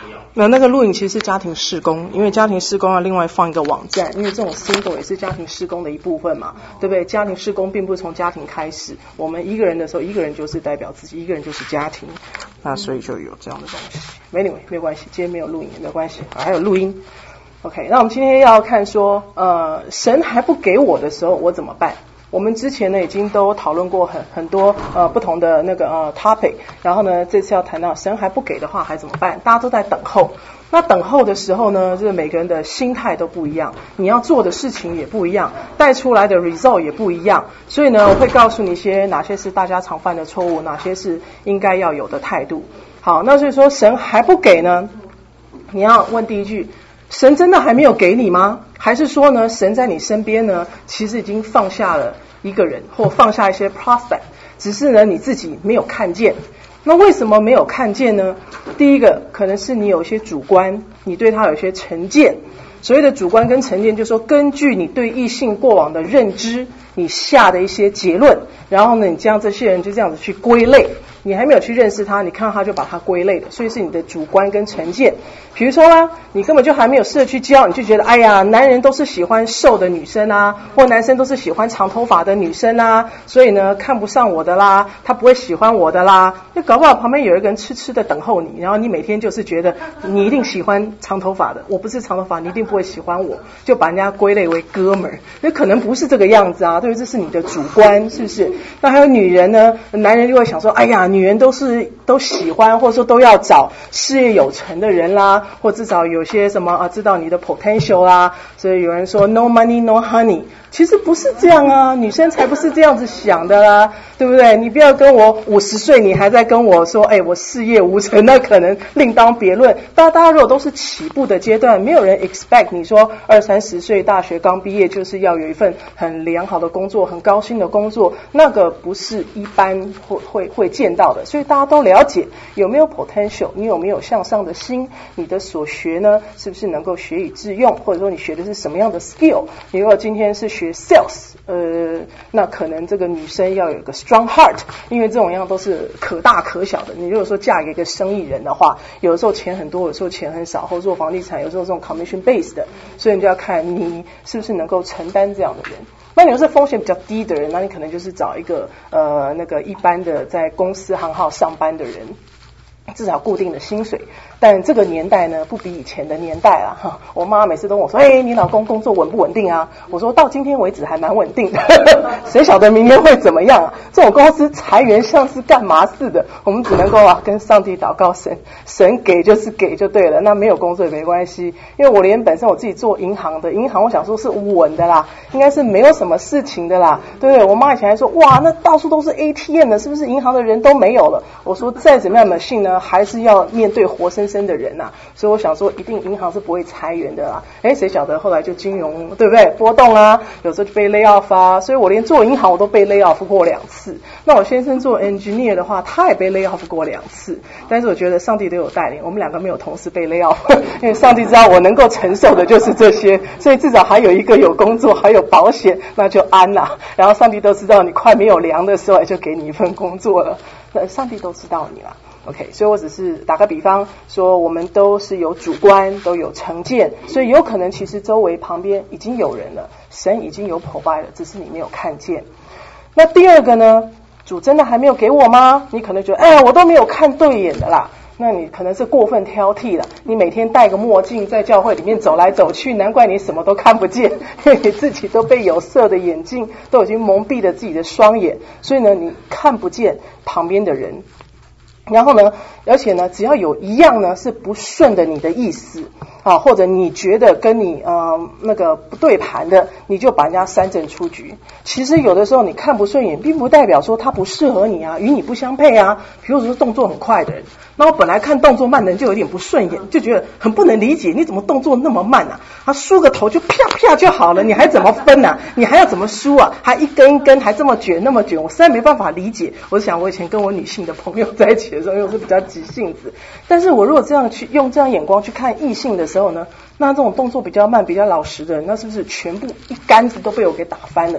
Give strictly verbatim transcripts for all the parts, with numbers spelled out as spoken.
那那个录影其实是家庭事工，因为家庭事工要另外放一个网站，因为这种 single 也是家庭事工的一部分嘛，对不对？家庭事工并不是从家庭开始，我们一个人的时候，一个人就是代表自己，一个人就是家庭，那所以就有这样的东西。Anyway， 没有关系，今天没有录影也没有关系，还有录音。OK， 那我们今天要看说，呃，神还不给我的时候，我怎么办？我们之前呢已经都讨论过很很多呃不同的那个呃 topic， 然后呢这次要谈到神还不给的话还怎么办？大家都在等候。那等候的时候呢，就是每个人的心态都不一样，你要做的事情也不一样，带出来的 result 也不一样。所以呢，我会告诉你一些哪些是大家常犯的错误，哪些是应该要有的态度。好，那所以说神还不给呢，你要问第一句，神真的还没有给你吗？还是说呢，神在你身边呢，其实已经放下了一个人，或放下一些 prospect， 只是呢你自己没有看见。那为什么没有看见呢？第一个可能是你有一些主观，你对他有一些成见。所谓的主观跟成见，就是说根据你对异性过往的认知，你下的一些结论，然后呢你将这些人就这样子去归类，你还没有去认识他，你看到他就把他归类了，所以是你的主观跟成见。比如说啦，你根本就还没有试着去教，你就觉得哎呀，男人都是喜欢瘦的女生啊，或男生都是喜欢长头发的女生啊，所以呢看不上我的啦，他不会喜欢我的啦。那搞不好旁边有一个人痴痴的等候你，然后你每天就是觉得你一定喜欢长头发的，我不是长头发你一定不会喜欢我，就把人家归类为哥们儿。那可能不是这个样子啊，对，这是你的主观，是不是？那还有女人呢，男人就会想说，哎呀，女人都是都喜欢，或者说都要找事业有成的人啦，或至少有些什么啊，知道你的 potential 啦。所以有人说 no money no honey， 其实不是这样啊，女生才不是这样子想的啦，对不对？你不要跟我五十岁你还在跟我说，哎，我事业无成，那可能另当别论。大家大家如果都是起步的阶段，没有人 expect 你说二三十岁大学刚毕业就是要有一份很良好的工作，很高薪的工作，那个不是一般会会会见到的。所以大家都了解有没有 potential， 你有没有向上的心，你的所学呢是不是能够学以致用，或者说你学的是什么样的 skill。 你如果今天是学 sales， 呃，那可能这个女生要有一个 strong heart， 因为这种样都是可大可小的。你如果说嫁给一个生意人的话，有的时候钱很多，有时候钱很少，或做房地产有时候这种 commission based 的，所以你就要看你是不是能够承担这样的人。那你要是风险比较低的人，那你可能就是找一个呃那个一般的在公司行号上班的人，至少固定的薪水。但这个年代呢，不比以前的年代啊。哈，我妈每次都问我说：“哎，你老公工作稳不稳定啊？”我说到今天为止还蛮稳定的，谁晓得明天会怎么样啊？这种公司裁员像是干嘛似的，我们只能够啊跟上帝祷告神，神给就是给就对了。那没有工作也没关系，因为我连本身我自己做银行的，银行我想说是稳的啦，应该是没有什么事情的啦，对不对？我妈以前还说哇，那到处都是 A T M 的，是不是银行的人都没有了？我说再怎么样的信呢，还是要面对活生生的人呐、啊，所以我想说一定银行是不会裁员的啦。哎，谁晓得后来就金融对不对波动啊，有时候就被 lay off 啊，所以我连做银行我都被 lay off 过两次。那我先生做 engineer 的话，他也被 lay off 过两次，但是我觉得上帝都有带领，我们两个没有同时被 lay off， 因为上帝知道我能够承受的就是这些，所以至少还有一个有工作还有保险，那就安啦。然后上帝都知道你快没有粮的时候，就给你一份工作了，那上帝都知道你啦。OK， 所以我只是打个比方说，我们都是有主观，都有成见，所以有可能其实周围旁边已经有人了，神已经有 provide 了，只是你没有看见。那第二个呢，主真的还没有给我吗？你可能觉得，哎，我都没有看对眼的啦。那你可能是过分挑剔了，你每天戴个墨镜在教会里面走来走去，难怪你什么都看不见，因为你自己都被有色的眼镜都已经蒙蔽了自己的双眼，所以呢你看不见旁边的人。然后呢，而且呢，只要有一样呢是不顺的你的意思啊，或者你觉得跟你呃那个不对盘的，你就把人家三振出局。其实有的时候你看不顺眼，并不代表说他不适合你啊，与你不相配啊。比如说动作很快的人，那我本来看动作慢的人就有点不顺眼，就觉得很不能理解，你怎么动作那么慢啊？他梳个头就啪啪就好了，你还怎么分啊？你还要怎么梳啊？还一根一根还这么卷那么卷，我实在没办法理解。我想我以前跟我女性的朋友在一起的时候，因为我是比较急性子，但是我如果这样去用这样眼光去看异性的时候呢，那这种动作比较慢比较老实的人，那是不是全部一竿子都被我给打翻了？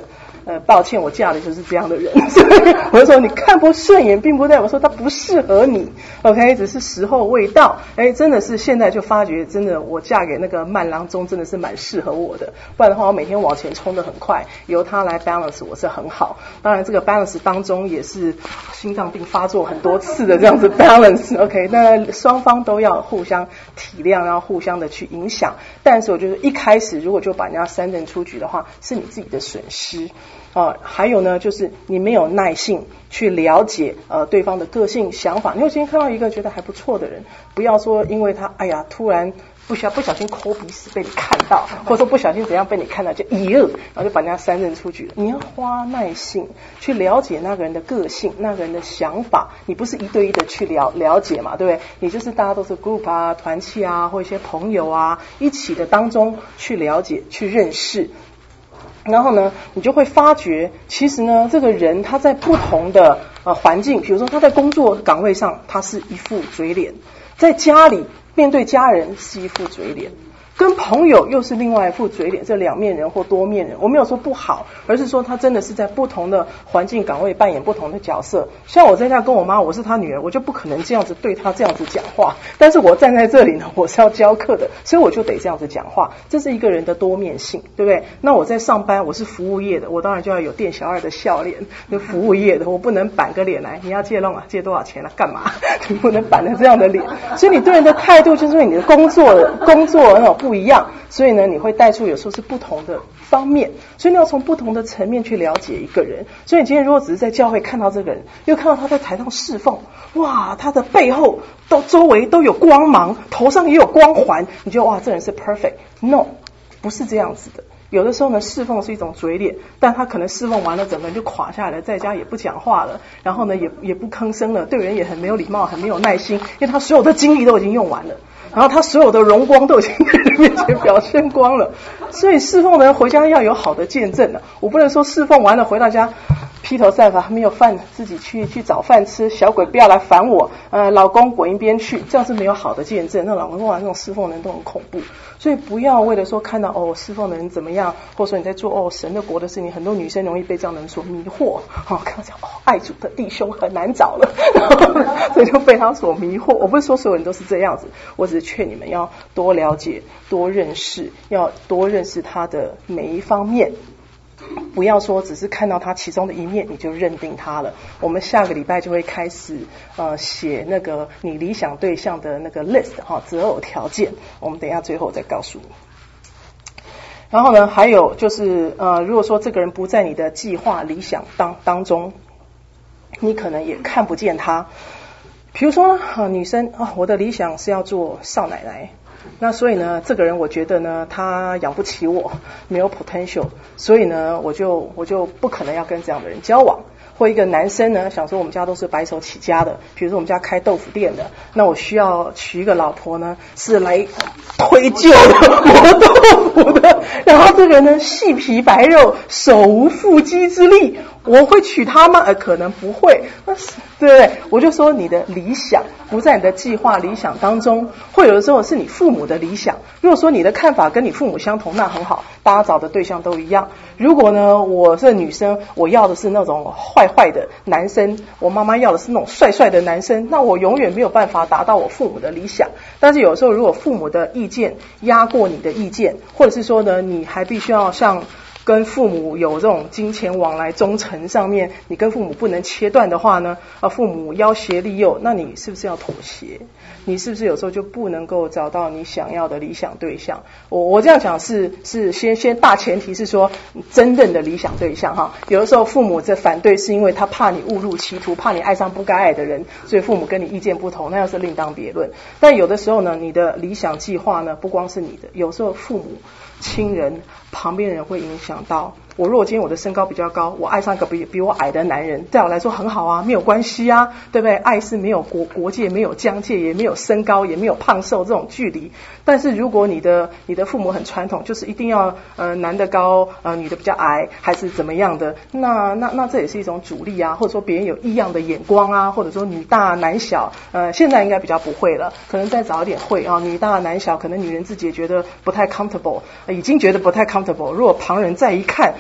呃，抱歉，我嫁的就是这样的人。所以我就说你看不顺眼，并不代表说他不适合你 ，OK， 只是时候未到。哎，真的是现在就发觉，真的我嫁给那个慢郎中真的是蛮适合我的，不然的话我每天往前冲得很快，由他来 balance 我是很好。当然这个 balance 当中也是心脏病发作很多次的这样子 balance， OK， 那双方都要互相体谅，然后互相的去影响。但是我觉得一开始如果就把人家三振出局的话，是你自己的损失。啊，还有呢，就是你没有耐性去了解呃对方的个性想法。你会今天看到一个觉得还不错的人，不要说因为他哎呀突然不小不小心抠鼻屎被你看到，或者说不小心怎样被你看到就咦，然后就把人家三振出局了。你要花耐性去了解那个人的个性，那个人的想法。你不是一对一的去了了解嘛，对不对？你就是大家都是 group 啊、团契啊，或一些朋友啊一起的当中去了解、去认识。然后呢，你就会发觉，其实呢，这个人他在不同的呃环境，比如说他在工作岗位上，他是一副嘴脸；在家里面对家人是一副嘴脸，跟朋友又是另外一副嘴脸，这两面人或多面人。我没有说不好，而是说他真的是在不同的环境岗位扮演不同的角色。像我在家跟我妈，我是她女儿，我就不可能这样子对她这样子讲话，但是我站在这里呢，我是要教课的，所以我就得这样子讲话。这是一个人的多面性，对不对？那我在上班，我是服务业的，我当然就要有店小二的笑脸，就服务业的，我不能板个脸来，你要借弄啊，借多少钱啊，干嘛？你不能板着这样的脸。所以你对人的态度，就是因为你的工作工作那种不一样，所以呢，你会带出有时候是不同的方面，所以你要从不同的层面去了解一个人。所以你今天如果只是在教会看到这个人，又看到他在台上侍奉，哇，他的背后都周围都有光芒，头上也有光环，你觉得哇，这人是 perfect。 No， 不是这样子的。有的时候呢，侍奉是一种嘴脸，但他可能侍奉完了，整个人就垮下来了，在家也不讲话了，然后呢，也也不吭声了，对人也很没有礼貌，很没有耐心，因为他所有的精力都已经用完了，然后他所有的荣光都已经在人面前表现光了。所以侍奉的人回家要有好的见证了。我不能说侍奉完了回到家披头散发，没有饭自己去去找饭吃，小鬼不要来烦我，呃，老公滚一边去，这样是没有好的见证。那老公哇，那种侍奉的人都很恐怖。所以不要为了说看到哦侍奉的人怎么样，或者说你在做哦神的国的事情，很多女生容易被这样的人所迷惑。哦，看到讲哦爱主的弟兄很难找了，所以就被他所迷惑。我不是说所有人都是这样子，我只是劝你们要多了解、多认识，要多认识他的每一方面。不要说只是看到他其中的一面你就认定他了。我们下个礼拜就会开始呃写那个你理想对象的那个 list 哈、哦、择偶条件，我们等一下最后再告诉你。然后呢，还有就是呃如果说这个人不在你的计划理想当当中，你可能也看不见他。比如说呢、呃、女生啊、哦，我的理想是要做少奶奶。那所以呢，这个人我觉得呢，他养不起我，没有 potential， 所以呢，我就我就不可能要跟这样的人交往。或一个男生呢，想说我们家都是白手起家的，比如说我们家开豆腐店的，那我需要娶一个老婆呢，是来推旧的磨豆腐的，然后这个人呢细皮白肉，手无缚鸡之力，我会娶她吗？呃，可能不会，对不对？我就说你的理想不在你的计划理想当中，或有的时候是你父母的理想。如果说你的看法跟你父母相同，那很好，大家找的对象都一样。如果呢，我是女生，我要的是那种坏坏的男生，我妈妈要的是那种帅帅的男生，那我永远没有办法达到我父母的理想。但是有时候如果父母的意见压过你的意见，或者是说呢，你还必须要像跟父母有这种金钱往来忠诚上面，你跟父母不能切断的话呢，啊，父母要挟利诱，那你是不是要妥协？你是不是有时候就不能够找到你想要的理想对象？我我这样讲是是先先大前提是说真正的理想对象哈。有的时候父母在反对是因为他怕你误入歧途，怕你爱上不该爱的人，所以父母跟你意见不同，那要是另当别论。但有的时候呢，你的理想计划呢，不光是你的，有时候父母、亲人、旁边人会影响到。我如果今天我的身高比较高，我爱上一个比比我矮的男人，对我来说很好啊，没有关系啊，对不对？爱是没有国国界，没有疆界，也没有身高，也没有胖瘦这种距离。但是如果你的你的父母很传统，就是一定要呃男的高呃女的比较矮，还是怎么样的，那那那这也是一种阻力啊，或者说别人有异样的眼光啊，或者说女大男小，呃现在应该比较不会了，可能再早一点会啊，女大男小，可能女人自己也觉得不太 comfortable，、呃、已经觉得不太 comfortable， 如果旁人再一看，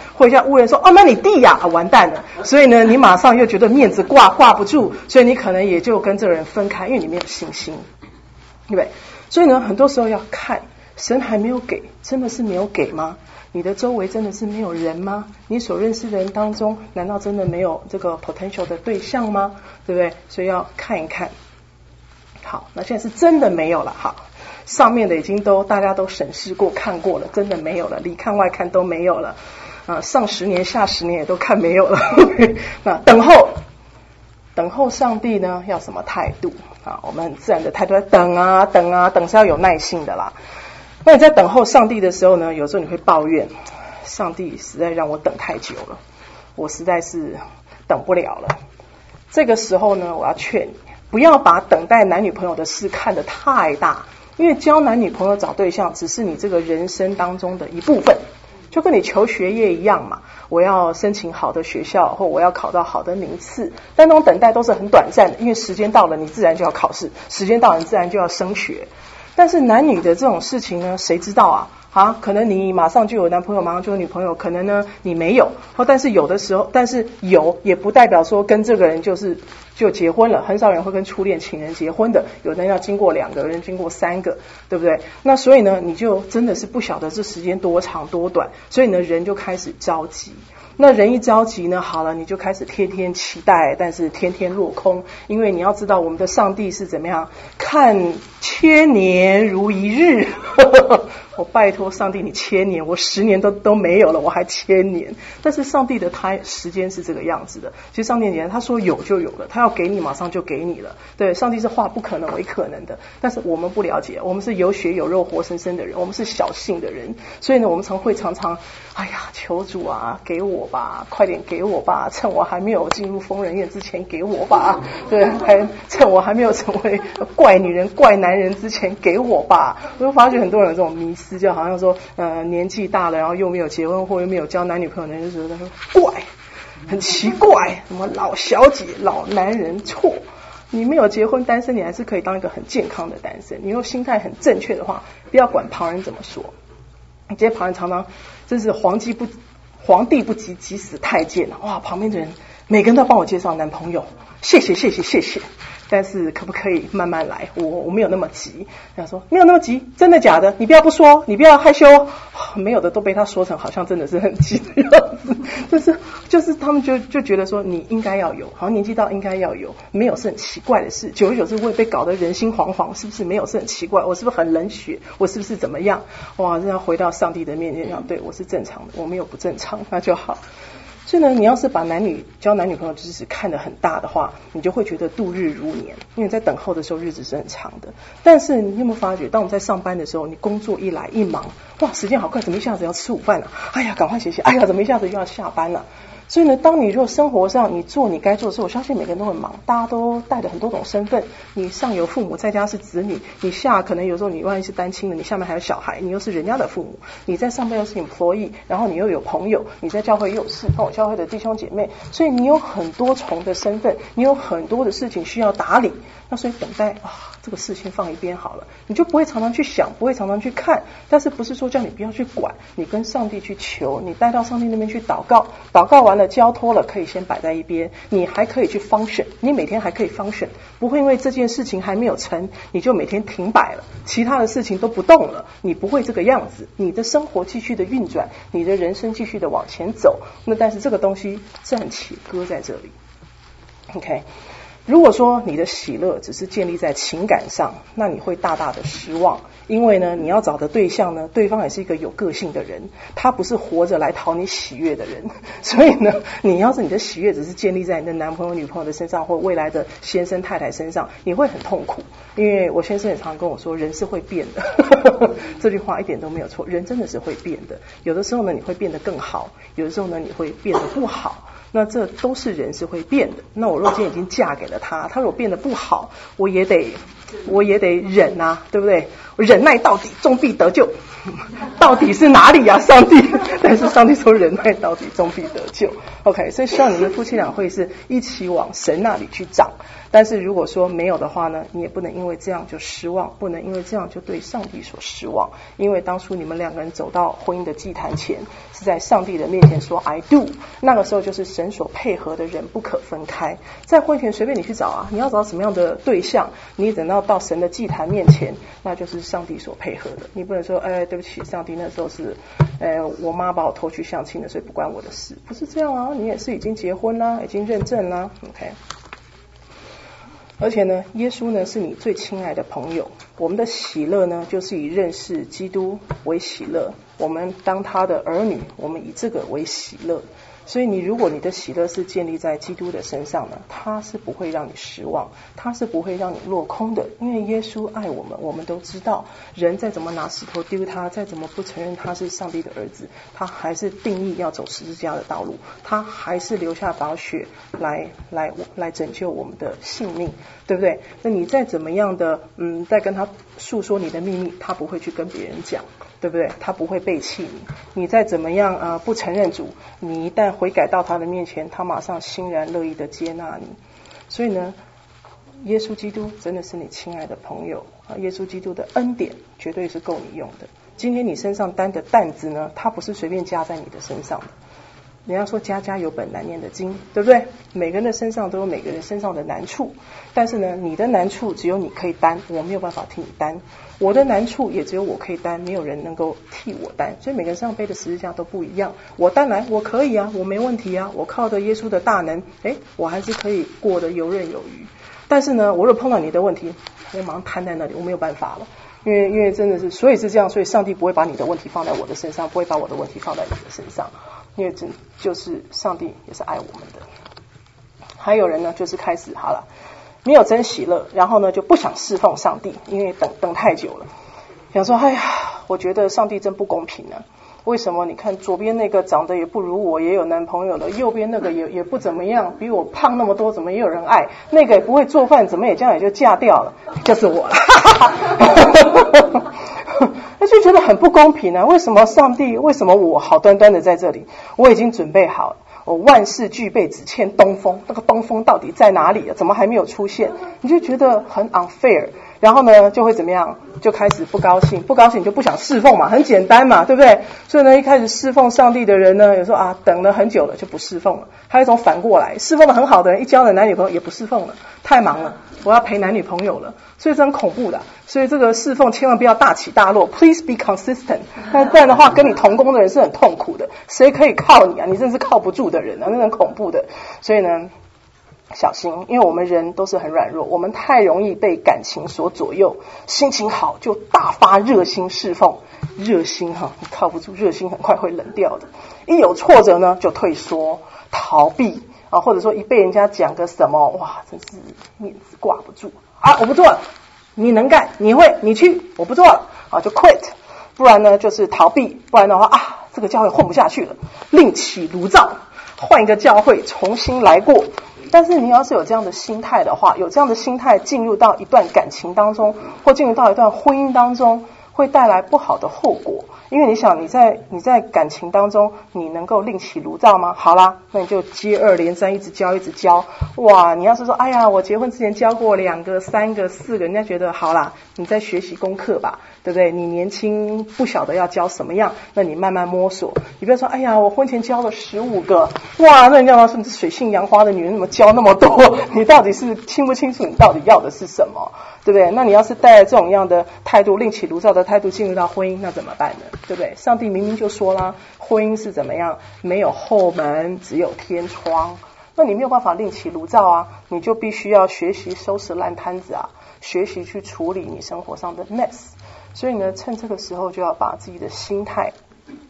或者屋人说哦，那你弟呀、啊，完蛋了。所以呢，你马上又觉得面子挂挂不住，所以你可能也就跟这个人分开，因为你没有信心，对不对？所以呢，很多时候要看神还没有给，真的是没有给吗？你的周围真的是没有人吗？你所认识的人当中，难道真的没有这个 potential 的对象吗？对不对？所以要看一看。好，那现在是真的没有了。好，上面的已经都大家都审视过看过了，真的没有了，里看外看都没有了啊，上十年下十年也都看没有了。那等候等候上帝呢，要什么态度啊？我们很自然的态度，等啊等啊等是要有耐性的啦。那你在等候上帝的时候呢，有时候你会抱怨，上帝实在让我等太久了，我实在是等不了了。这个时候呢，我要劝你，不要把等待男女朋友的事看得太大，因为交男女朋友找对象只是你这个人生当中的一部分，就跟你求学业一样嘛，我要申请好的学校，或我要考到好的名次，但那种等待都是很短暂的，因为时间到了你自然就要考试，时间到了你自然就要升学。但是男女的这种事情呢，谁知道啊？啊，可能你马上就有男朋友，马上就有女朋友，可能呢你没有，但是有的时候，但是有也不代表说跟这个人就是就结婚了，很少人会跟初恋情人结婚的，有人要经过两个人，经过三个，对不对？那所以呢，你就真的是不晓得这时间多长多短，所以呢人就开始着急。那人一着急呢，好了，你就开始天天期待，但是天天落空，因为你要知道我们的上帝是怎么样看千年如一日。我拜托上帝，你千年，我十年都都没有了，我还千年。但是上帝的他时间是这个样子的，其实上帝他说有就有了，他要给你马上就给你了。对，上帝是化不可能为可能的，但是我们不了解，我们是有血有肉活生生的人，我们是小性的人，所以呢我们常会常常哎呀求主啊给我吧，快点给我吧，趁我还没有进入疯人院之前给我吧，对，还趁我还没有成为怪女人怪男人之前给我吧。我就发觉很多人有这种迷思，就好像说呃年纪大了，然后又没有结婚或又没有交男女朋友的人，就觉得说怪很奇怪，什么老小姐老男人，错，你没有结婚单身，你还是可以当一个很健康的单身。你若心态很正确的话，不要管旁人怎么说。你这些旁人常常真是皇帝不皇帝不急急死太监，哇，旁边的人每个人都帮我介绍男朋友，谢谢谢谢谢谢，但是可不可以慢慢来，我我没有那么急。他说没有那么急，真的假的？你不要不说，你不要害羞。没有的都被他说成好像真的是很急的样子，就是就是他们就就觉得说你应该要有，好像年纪到应该要有，没有是很奇怪的事，久而久之会被搞得人心惶惶，是不是没有是很奇怪？我是不是很冷血？我是不是怎么样？哇，这要回到上帝的面前讲，对我是正常的，我没有不正常，那就好。所以呢，你要是把男女交男女朋友知识看得很大的话，你就会觉得度日如年，因为在等候的时候日子是很长的。但是你有没有发觉，当我们在上班的时候，你工作一来一忙，哇，时间好快，怎么一下子要吃午饭了？哎呀，赶快写写，哎呀，怎么一下子又要下班了？所以呢，当你如果生活上你做你该做的时候，我相信每个人都很忙，大家都带着很多种身份，你上有父母，在家是子女，你下可能有时候你万一是单亲的，你下面还有小孩，你又是人家的父母，你在上班又是你佛役，然后你又有朋友，你在教会又有事奉教会的弟兄姐妹，所以你有很多重的身份，你有很多的事情需要打理。那所以等待啊，这个事先放一边好了，你就不会常常去想，不会常常去看。但是不是说叫你不要去管，你跟上帝去求，你带到上帝那边去祷告，祷告完了交托了，可以先摆在一边，你还可以去function，你每天还可以function，不会因为这件事情还没有成，你就每天停摆了，其他的事情都不动了，你不会这个样子，你的生活继续的运转，你的人生继续的往前走。那但是这个东西暂且搁在这里 OK。如果说你的喜乐只是建立在情感上，那你会大大的失望，因为呢，你要找的对象呢，对方也是一个有个性的人，他不是活着来讨你喜悦的人，所以呢，你要是你的喜悦只是建立在你的男朋友女朋友的身上，或未来的先生太太身上，你会很痛苦。因为我先生也常常跟我说，人是会变的这句话一点都没有错，人真的是会变的，有的时候呢你会变得更好，有的时候呢你会变得不好，那这都是人是会变的。那我若今天已经嫁给了他，他如果变得不好，我也得我也得忍啊，对不对？我忍耐到底，终必得救。 到底是哪里啊，上帝？但是上帝说忍耐到底，终必得救。OK， 所以希望你们夫妻俩会是一起往神那里去长。但是如果说没有的话呢，你也不能因为这样就失望，不能因为这样就对上帝所失望。因为当初你们两个人走到婚姻的祭坛前，是在上帝的面前说 I do， 那个时候就是神所配合的人不可分开。在婚前随便你去找啊，你要找什么样的对象，你等到到神的祭坛面前，那就是上帝所配合的。你不能说哎，对不起，上帝那时候是哎我妈把我拖去相亲的，所以不关我的事。不是这样啊，你也是已经结婚啦，已经认证啦 OK。而且呢，耶稣呢是你最亲爱的朋友。我们的喜乐呢，就是以认识基督为喜乐。我们当他的儿女，我们以这个为喜乐。所以你如果你的喜乐是建立在基督的身上呢，他是不会让你失望，他是不会让你落空的。因为耶稣爱我们，我们都知道，人再怎么拿石头丢他，再怎么不承认他是上帝的儿子，他还是定义要走十字架的道路，他还是留下宝血来来来拯救我们的性命，对不对？那你再怎么样的嗯，再跟他诉说你的秘密，他不会去跟别人讲，对不对？他不会背弃你。你再怎么样呃不承认主，你一旦悔改到他的面前，他马上欣然乐意的接纳你。所以呢，耶稣基督真的是你亲爱的朋友啊！耶稣基督的恩典绝对是够你用的。今天你身上担的担子呢，它不是随便加在你的身上的。人家说家家有本难念的经，对不对？每个人的身上都有每个人身上的难处，但是呢，你的难处只有你可以担，我没有办法替你担。我的难处也只有我可以担，没有人能够替我担。所以每个人身上背的十字架都不一样。我担来我可以啊，我没问题啊，我靠着耶稣的大能，诶，我还是可以过得游刃有余。但是呢，我若碰到你的问题，我马上瘫在那里，我没有办法了。因为因为真的是，所以是这样，所以上帝不会把你的问题放在我的身上，不会把我的问题放在你的身上，因为真就是上帝也是爱我们的。还有人呢，就是开始好了，没有真喜乐，然后呢就不想侍奉上帝，因为等等太久了，想说哎呀，我觉得上帝真不公平啊。为什么？你看左边那个长得也不如我，也有男朋友了，右边那个也也不怎么样，比我胖那么多，怎么也有人爱？那个也不会做饭，怎么也这样也就嫁掉了，就是我了。那就觉得很不公平啊！为什么上帝？为什么我好端端的在这里？我已经准备好了，我万事俱备，只欠东风。那个东风到底在哪里啊？怎么还没有出现？你就觉得很 unfair。然后呢，就会怎么样？就开始不高兴，不高兴你就不想侍奉嘛，很简单嘛，对不对？所以呢，一开始侍奉上帝的人呢，有时候啊，等了很久了就不侍奉了。还有一种反过来，侍奉的很好的人，一交了男女朋友也不侍奉了，太忙了，我要陪男女朋友了，所以这很恐怖的。所以这个侍奉千万不要大起大落 ，Please be consistent。那不然的话，跟你同工的人是很痛苦的，谁可以靠你啊？你真是靠不住的人啊，那很恐怖的。所以呢，小心，因为我们人都是很软弱，我们太容易被感情所左右，心情好就大发热心侍奉，热心哈，你靠不住，热心很快会冷掉的。一有挫折呢，就退缩、逃避啊，或者说一被人家讲个什么，哇，真是面子挂不住啊，我不做了，你能干，你会，你去，我不做了啊，就 quit。不然呢，就是逃避，不然的话啊，这个教会混不下去了，另起炉灶，换一个教会，重新来过。但是你要是有这样的心态的话，有这样的心态进入到一段感情当中，或进入到一段婚姻当中，会带来不好的后果。因为你想，你在你在感情当中，你能够另起炉灶吗？好啦，那你就接二连三，一直教，一直教。哇，你要是说，哎呀，我结婚之前教过两个、三个、四个，人家觉得好啦，你在学习功课吧，对不对？你年轻不晓得要教什么样，那你慢慢摸索。你不要说，哎呀，我婚前教了十五个，哇，那人家说你是水性杨花的女人，怎么教那么多？你到底是清不清楚你到底要的是什么？对不对？那你要是带着这种样的态度，另起炉灶的态度进入到婚姻，那怎么办呢？对不对？上帝明明就说啦，婚姻是怎么样？没有后门，只有天窗。那你没有办法另起炉灶啊，你就必须要学习收拾烂摊子啊，学习去处理你生活上的 mess。所以呢，趁这个时候就要把自己的心态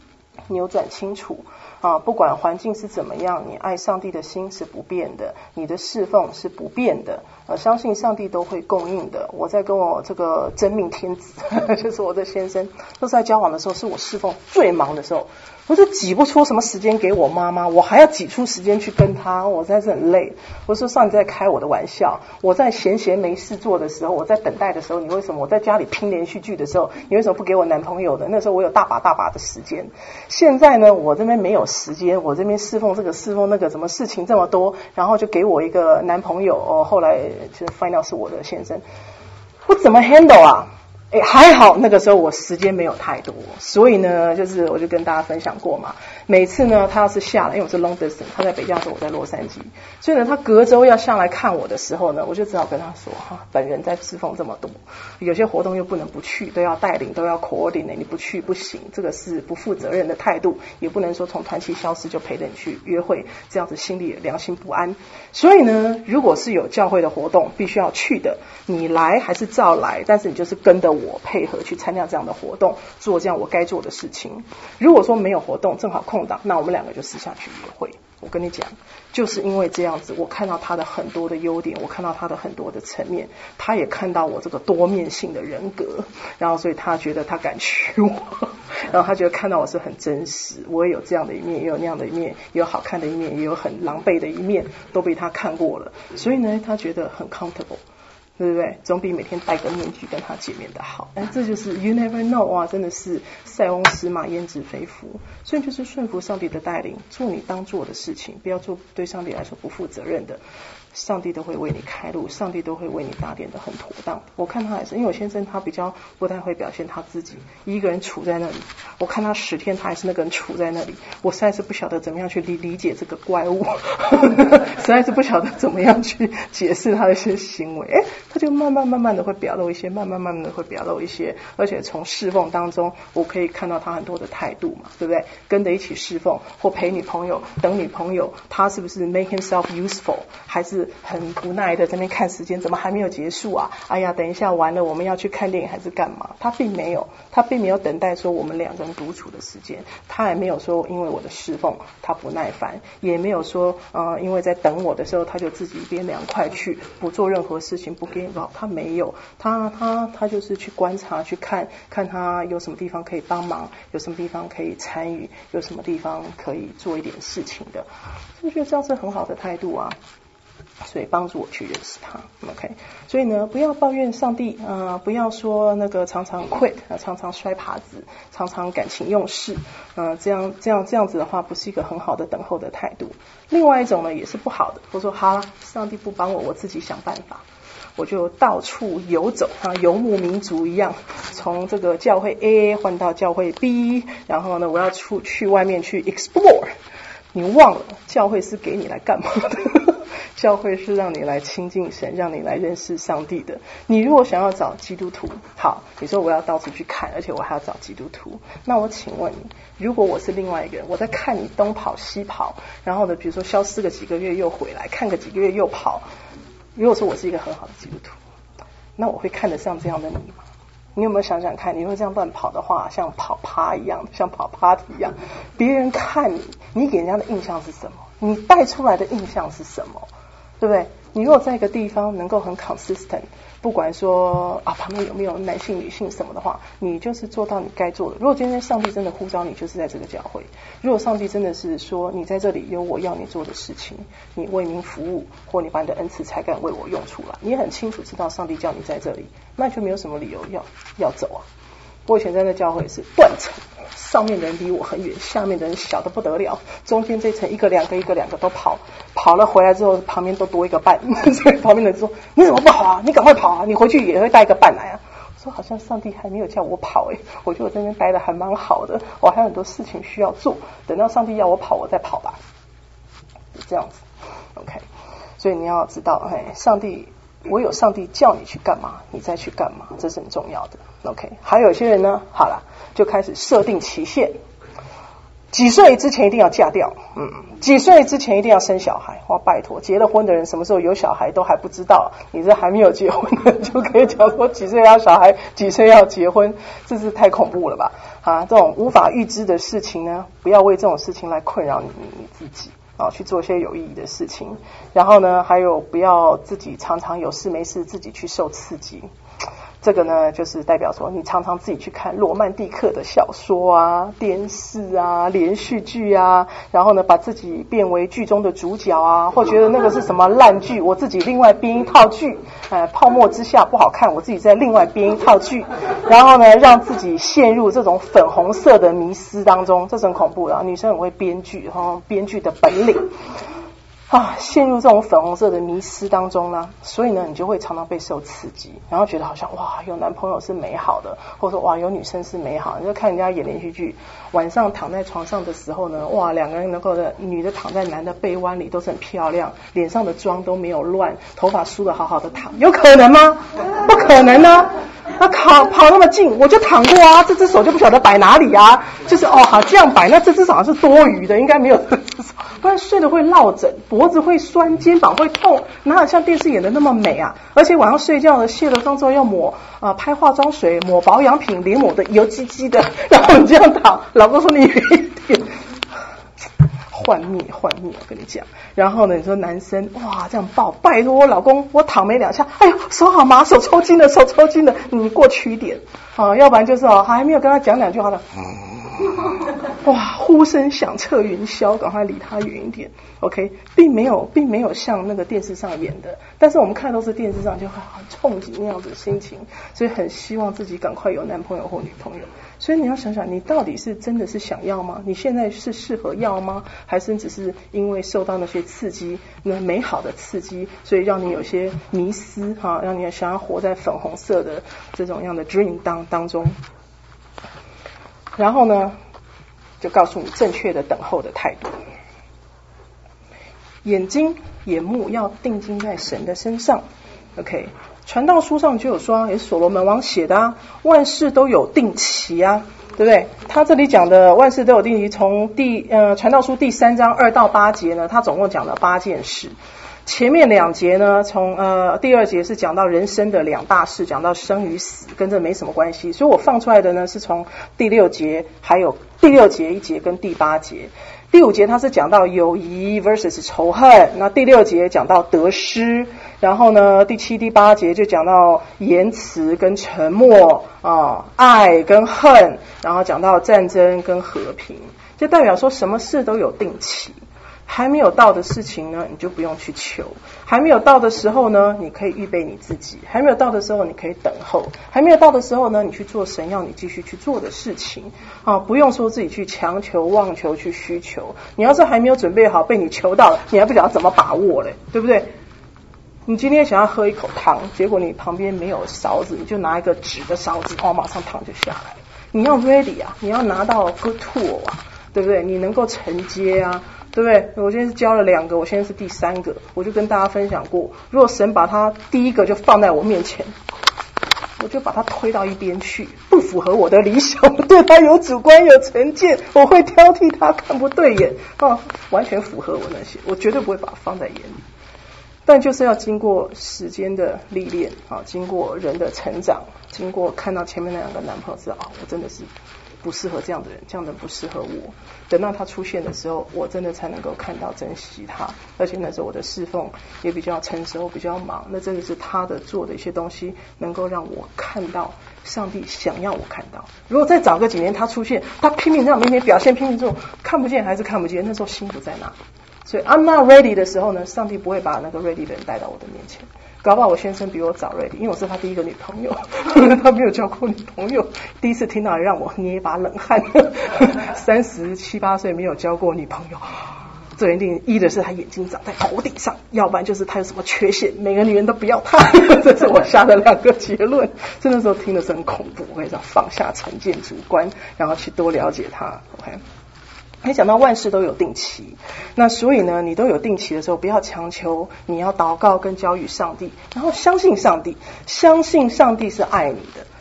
扭转清楚啊，不管环境是怎么样，你爱上帝的心是不变的，你的侍奉是不变的，呃，相信上帝都会供应的。我在跟我这个真命天子就是我的先生都是在交往的时候，是我侍奉最忙的时候，我就挤不出什么时间给我妈妈，我还要挤出时间去跟她，我实在是很累。我说上帝在开我的玩笑，我在闲闲没事做的时候，我在等待的时候，你为什么我在家里拼连续剧的时候，你为什么不给我男朋友的？那时候我有大把大把的时间。现在呢，我这边没有时间，我这边侍奉这个侍奉那个，怎么事情这么多，然后就给我一个男朋友，哦，后来就 find out 是我的先生，我怎么 handle 啊？哎，还好那个时候我时间没有太多，所以呢，就是我就跟大家分享过嘛。每次呢，他要是下来，因为我是 long distance， 他在北加州，我在洛杉矶，所以呢，他隔周要下来看我的时候呢，我就只好跟他说，哈，本人在侍奉这么多，有些活动又不能不去，都要带领，都要 coordinate， 你不去不行，这个是不负责任的态度，也不能说从团契消失就陪着你去约会，这样子心里良心不安。所以呢，如果是有教会的活动必须要去的，你来还是照来，但是你就是跟着我配合去参加这样的活动，做这样我该做的事情。如果说没有活动，正好空档，那我们两个就私下去约会。我跟你讲，就是因为这样子，我看到他的很多的优点，我看到他的很多的层面，他也看到我这个多面性的人格，然后所以他觉得他敢娶我，然后他觉得看到我是很真实，我也有这样的一面，也有那样的一面，也有好看的一面，也有很狼狈的一面，都被他看过了，所以呢，他觉得很 comfortable。对不对？总比每天戴个面具跟他见面的好。哎，这就是 you never know 哇，真的是塞翁失马焉知非福。所以就是顺服上帝的带领，做你当做的事情，不要做对上帝来说不负责任的。上帝都会为你开路，上帝都会为你打点的很妥当。我看他也是，因为我先生他比较不太会表现他自己，一个人处在那里，我看他十天他还是那个人处在那里，我实在是不晓得怎么样去理理解这个怪物实在是不晓得怎么样去解释他的一些行为。诶，他就慢慢慢慢的会表露一些，慢慢慢慢的会表露一些，而且从侍奉当中我可以看到他很多的态度嘛，对不对？跟着一起侍奉或陪女朋友等女朋友，他是不是 make himself useful， 还是很不耐的在那边看时间，怎么还没有结束啊？哎呀，等一下完了我们要去看电影还是干嘛？他并没有，他并没有等待说我们两个人独处的时间，他也没有说因为我的侍奉他不耐烦，也没有说呃因为在等我的时候他就自己一边凉快去不做任何事情不给我，他没有，他他他就是去观察去看看他有什么地方可以帮忙，有什么地方可以参与，有什么地方可以做一点事情的，我觉得这样是很好的态度啊。所以帮助我去认识他 ，OK。所以呢，不要抱怨上帝，呃，不要说那个常常 quit， 常常摔耙子，常常感情用事，呃，这样这样这样子的话，不是一个很好的等候的态度。另外一种呢，也是不好的。我说好了，上帝不帮我，我自己想办法。我就到处游走啊，游牧民族一样，从这个教会 A 换到教会 B， 然后呢，我要出去外面去 explore。你忘了，教会是给你来干嘛的？教会是让你来亲近神，让你来认识上帝的。你如果想要找基督徒，好，你说我要到处去看，而且我还要找基督徒，那我请问你，如果我是另外一个人，我在看你东跑西跑，然后呢，比如说消失个几个月又回来，看个几个月又跑，如果说我是一个很好的基督徒，那我会看得上这样的你吗？你有没有想想看，你会这样乱跑的话，像跑趴一样，像跑 party 一样，别人看你，你给人家的印象是什么？你带出来的印象是什么？对不对？你如果在一个地方能够很 consistent， 不管说啊旁边有没有男性女性什么的话，你就是做到你该做的。如果今天上帝真的呼召你，就是在这个教会；如果上帝真的是说你在这里有我要你做的事情，你为民服务，或你把你的恩赐才干为我用出来，你也很清楚知道上帝叫你在这里，那就没有什么理由要要走啊。我以前在那教会是断层，上面的人离我很远，下面的人小得不得了，中间这层一个两个一个两个都跑，跑了回来之后旁边都多一个伴，所以旁边的人说你怎么不跑啊？你赶快跑啊！你回去也会带一个伴来啊。我说好像上帝还没有叫我跑诶、欸，我觉得我在那边待得还蛮好的，我还有很多事情需要做，等到上帝要我跑我再跑吧，就这样子 OK。 所以你要知道，哎，上帝唯有上帝叫你去干嘛，你再去干嘛，这是很重要的。OK， 还有一些人呢，好了，就开始设定期限。 几岁之前一定要嫁掉，嗯，几岁之前一定要生小孩。哇，拜托，结了婚的人什么时候有小孩都还不知道，你这还没有结婚的就可以讲说几岁要小孩，几岁要结婚，这是太恐怖了吧？啊，这种无法预知的事情呢，不要为这种事情来困扰你你自己啊，去做一些有意义的事情。然后呢，还有不要自己常常有事没事自己去受刺激。这个呢，就是代表说你常常自己去看罗曼蒂克的小说啊、电视啊、连续剧啊，然后呢，把自己变为剧中的主角啊，或觉得那个是什么烂剧，我自己另外编一套剧，呃，泡沫之夏不好看，我自己再另外编一套剧，然后呢，让自己陷入这种粉红色的迷思当中，这是很恐怖的。女生很会编剧，然后编剧的本领。啊，陷入这种粉红色的迷思当中呢，所以呢，你就会常常被受刺激，然后觉得好像哇，有男朋友是美好的，或者说哇，有女生是美好的。你就看人家演连续剧，晚上躺在床上的时候呢，哇，两个人能够的，女的躺在男的被窝里都是很漂亮，脸上的妆都没有乱，头发梳得好好的躺，有可能吗？不可能啊！他跑跑那么近，我就躺过啊，这只手就不晓得摆哪里啊，就是哦好这样摆，那这只手好像是多余的，应该没有这只手，不然睡得会落枕，脖子会酸，肩膀会痛，哪有像电视演的那么美啊？而且晚上睡觉呢，卸了妆之后要抹啊、呃、拍化妆水，抹保养品，脸抹的油唧唧的，然后你这样躺，老公说你远一点。幻灭幻灭，我跟你讲。然后呢，你说男生哇这样抱，拜托我老公，我躺没两下，哎呦手好麻，手抽筋了，手抽筋了，你过去一点啊，要不然就是哦还没有跟他讲两句话的，哇呼声响彻云霄，赶快离他远一点。OK， 并没有并没有像那个电视上演的，但是我们看都是电视上就很憧憬那样子的心情，所以很希望自己赶快有男朋友或女朋友。所以你要想想，你到底是真的是想要吗？你现在是适合要吗？还是只是因为受到那些刺激，那美好的刺激，所以让你有些迷思哈，让你想要活在粉红色的这种样的 dream 当当中。然后呢，就告诉你正确的等候的态度。眼睛眼目要定睛在神的身上。 OK， 传道书上就有说，也是所罗门王写的啊，万事都有定期啊，对不对？他这里讲的万事都有定期，从第呃传道书第三章二到八节呢，他总共讲了八件事。前面两节呢，从呃第二节是讲到人生的两大事，讲到生与死，跟这没什么关系，所以我放出来的呢是从第六节，还有第六节一节跟第八节。第五节它是讲到友谊 versus 仇恨，那第六节讲到得失，然后呢第七第八节就讲到言辞跟沉默啊，爱跟恨，然后讲到战争跟和平，就代表说什么事都有定期。还没有到的事情呢，你就不用去求；还没有到的时候呢，你可以预备你自己；还没有到的时候，你可以等候；还没有到的时候呢，你去做神要你继续去做的事情啊！不用说自己去强求、妄求、去需求。你要是还没有准备好，被你求到了，你还不晓得怎么把握嘞，对不对？你今天想要喝一口汤，结果你旁边没有勺子，你就拿一个纸的勺子，哦，马上汤就下来了。你要 ready 啊，你要拿到 good tool 啊，对不对？你能够承接啊。对不对？我现在是教了两个，我现在是第三个，我就跟大家分享过，如果神把他第一个就放在我面前，我就把他推到一边去，不符合我的理想，对他有主观有成见，我会挑剔他，看不对眼，哦，完全符合我那些，我绝对不会把他放在眼里。但就是要经过时间的历练啊，经过人的成长，经过看到前面那两个男朋友知道啊，我真的是不适合这样的人，这样的人不适合我。等到他出现的时候，我真的才能够看到珍惜他，而且那时候我的侍奉也比较成熟，比较忙，那真的是他的做的一些东西能够让我看到上帝想要我看到。如果再早个几年他出现，他拼命在我面前表现，拼命做，看不见还是看不见，那时候心不在那。所以 I'm not ready 的时候呢，上帝不会把那个 ready 的人带到我的面前。搞不好我先生比我早 ready， 因为我是他第一个女朋友，他没有交过女朋友，第一次听到让我捏一把冷汗。三十七八岁没有交过女朋友，这一定一的是他眼睛长在头顶上，要不然就是他有什么缺陷，每个女人都不要他。这是我下的两个结论。这那时候听的是很恐怖，我跟你讲，放下成见主观，然后去多了解他。OK。你讲到万事都有定期，那所以呢，你都有定期的时候，不要强求，你要祷告跟交与上帝，然后相信上帝，相信上帝是爱你的，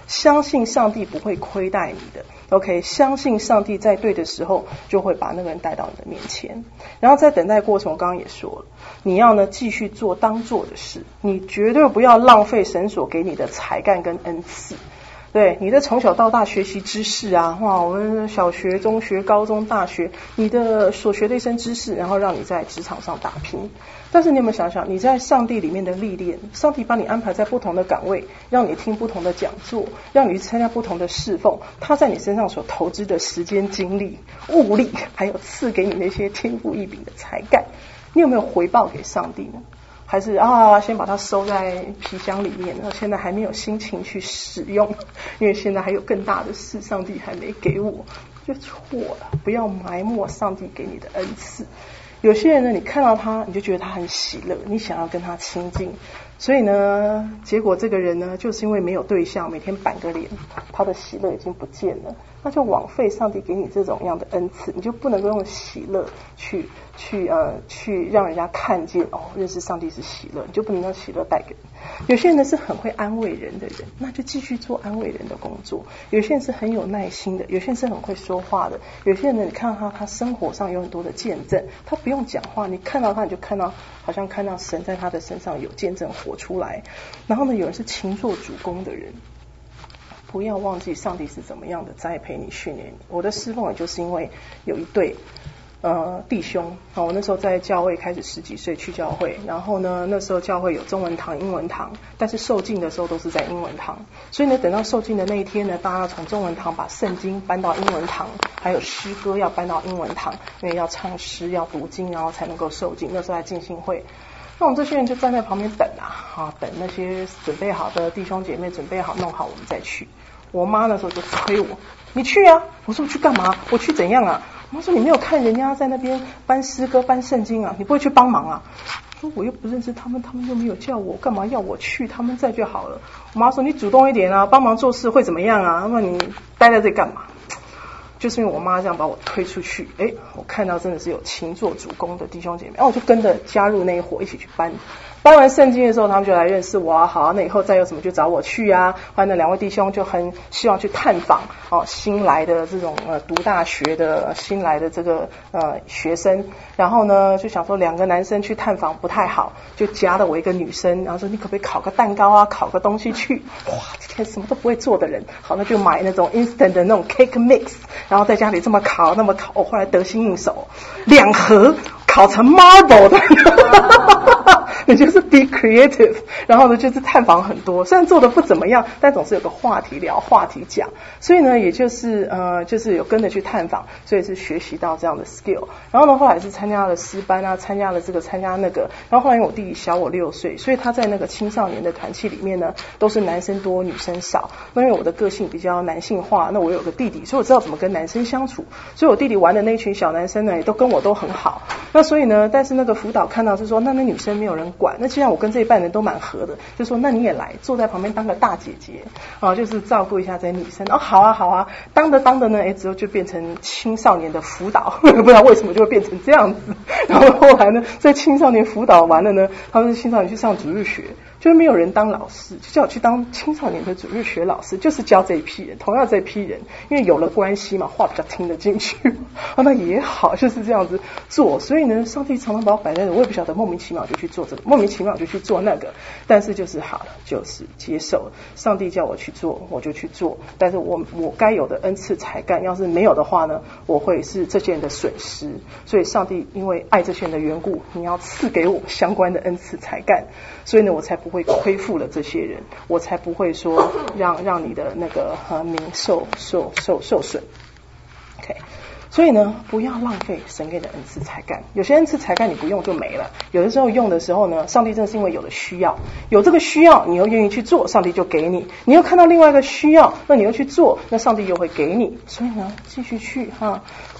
相信上帝不会亏待你的 OK， 相信上帝在对的时候就会把那个人带到你的面前。然后在等待过程我刚刚也说了，你要呢继续做当做的事，你绝对不要浪费神所给你的才干跟恩赐。对，你的从小到大学习知识啊，哇，我们小学、中学、高中、大学，你的所学的一身知识，然后让你在职场上打拼。但是你有没有想想，你在上帝里面的历练，上帝把你安排在不同的岗位，让你听不同的讲座，让你去参加不同的侍奉，他在你身上所投资的时间、精力、物力，还有赐给你那些天赋异禀的才干，你有没有回报给上帝呢？还是啊，先把它收在皮箱里面，然后现在还没有心情去使用，因为现在还有更大的事，上帝还没给我，就错了。不要埋没上帝给你的恩赐。有些人呢，你看到他，你就觉得他很喜乐，你想要跟他亲近，所以呢，结果这个人呢，就是因为没有对象，每天板个脸，他的喜乐已经不见了，那就枉费上帝给你这种样的恩赐，你就不能够用喜乐去去呃去让人家看见哦，认识上帝是喜乐，你就不能让喜乐带给人。有些人呢是很会安慰人的人，那就继续做安慰人的工作。有些人是很有耐心的，有些人是很会说话的，有些人呢，你看到他，他生活上有很多的见证，他不用讲话，你看到他你就看到，好像看到神在他的身上有见证活出来。然后呢，有人是勤做主工的人，不要忘记上帝是怎么样的栽培你、训练你。我的侍奉也就是因为有一对呃弟兄啊，我那时候在教会开始十几岁去教会，然后呢那时候教会有中文堂、英文堂，但是受浸的时候都是在英文堂，所以呢等到受浸的那一天呢，大家从中文堂把圣经搬到英文堂，还有诗歌要搬到英文堂，因为要唱诗、要读经，然后才能够受浸。那时候在浸信会。那我们这些人就站在旁边等啊，啊，等那些准备好的弟兄姐妹准备好弄好，我们再去。我妈那时候就催我，你去啊！我说我去干嘛？我去怎样啊？我妈说你没有看人家在那边搬诗歌、搬圣经啊，你不会去帮忙啊？我说我又不认识他们，他们又没有叫我，干嘛要我去？他们在就好了。我妈说你主动一点啊，帮忙做事会怎么样啊？那么你待在这里干嘛？就是因为我妈这样把我推出去，诶，我看到真的是有勤做主工的弟兄姐妹，然后我就跟着加入那一伙一起去搬。搬完圣经的时候，他们就来认识我啊，好啊，那以后再有什么就找我去啊。后来那两位弟兄就很希望去探访哦新来的这种呃读大学的新来的这个呃学生，然后呢就想说两个男生去探访不太好，就夹了我一个女生，然后说你可不可以烤个蛋糕啊，烤个东西去？哇，这天什么都不会做的人，好，那就买那种 instant 的那种 cake mix， 然后在家里这么烤那么烤，我后来得心应手，两盒烤成 marble 的。你就是 be creative， 然后呢就是探访很多，虽然做的不怎么样，但总是有个话题聊，话题讲，所以呢也就是呃就是有跟着去探访，所以是学习到这样的 skill。然后呢后来是参加了诗班啊，参加了这个参加那个，然后后来因为我弟弟小我六岁，所以他在那个青少年的团契里面呢都是男生多女生少，那因为我的个性比较男性化，那我有个弟弟，所以我知道怎么跟男生相处，所以我弟弟玩的那群小男生呢也都跟我都很好，那所以呢但是那个辅导看到是说那那女生没有人管，那既然我跟这一半人都蛮合的，就说那你也来坐在旁边当个大姐姐啊，就是照顾一下这些女生。哦，好啊好啊，当着当着呢，哎之后就变成青少年的辅导，不知道为什么就会变成这样子。然后后来呢，在青少年辅导完了呢，他们是青少年去上主日学，就没有人当老师，就叫我去当青少年的主日学老师，就是教这一批人，同样这一批人，因为有了关系嘛，话比较听得进去，啊那也好，就是这样子做。所以呢，上帝常常把我摆在，我也不晓得莫名其妙就去做这个，莫名其妙就去做那个，但是就是好了，就是接受上帝叫我去做，我就去做。但是我我该有的恩赐才干，要是没有的话呢，我会是这些人的损失。所以上帝因为爱这些人的缘故，你要赐给我相关的恩赐才干，所以呢，我才不会亏负了这些人，我才不会说让让你的那个呃名受受受受损。OK。所以呢，不要浪费神给的恩赐才干。有些恩赐才干你不用就没了，有的时候用的时候呢，上帝正是因为有了需要，有这个需要，你又愿意去做，上帝就给你；你又看到另外一个需要，那你又去做，那上帝又会给你。所以呢，继续去哈，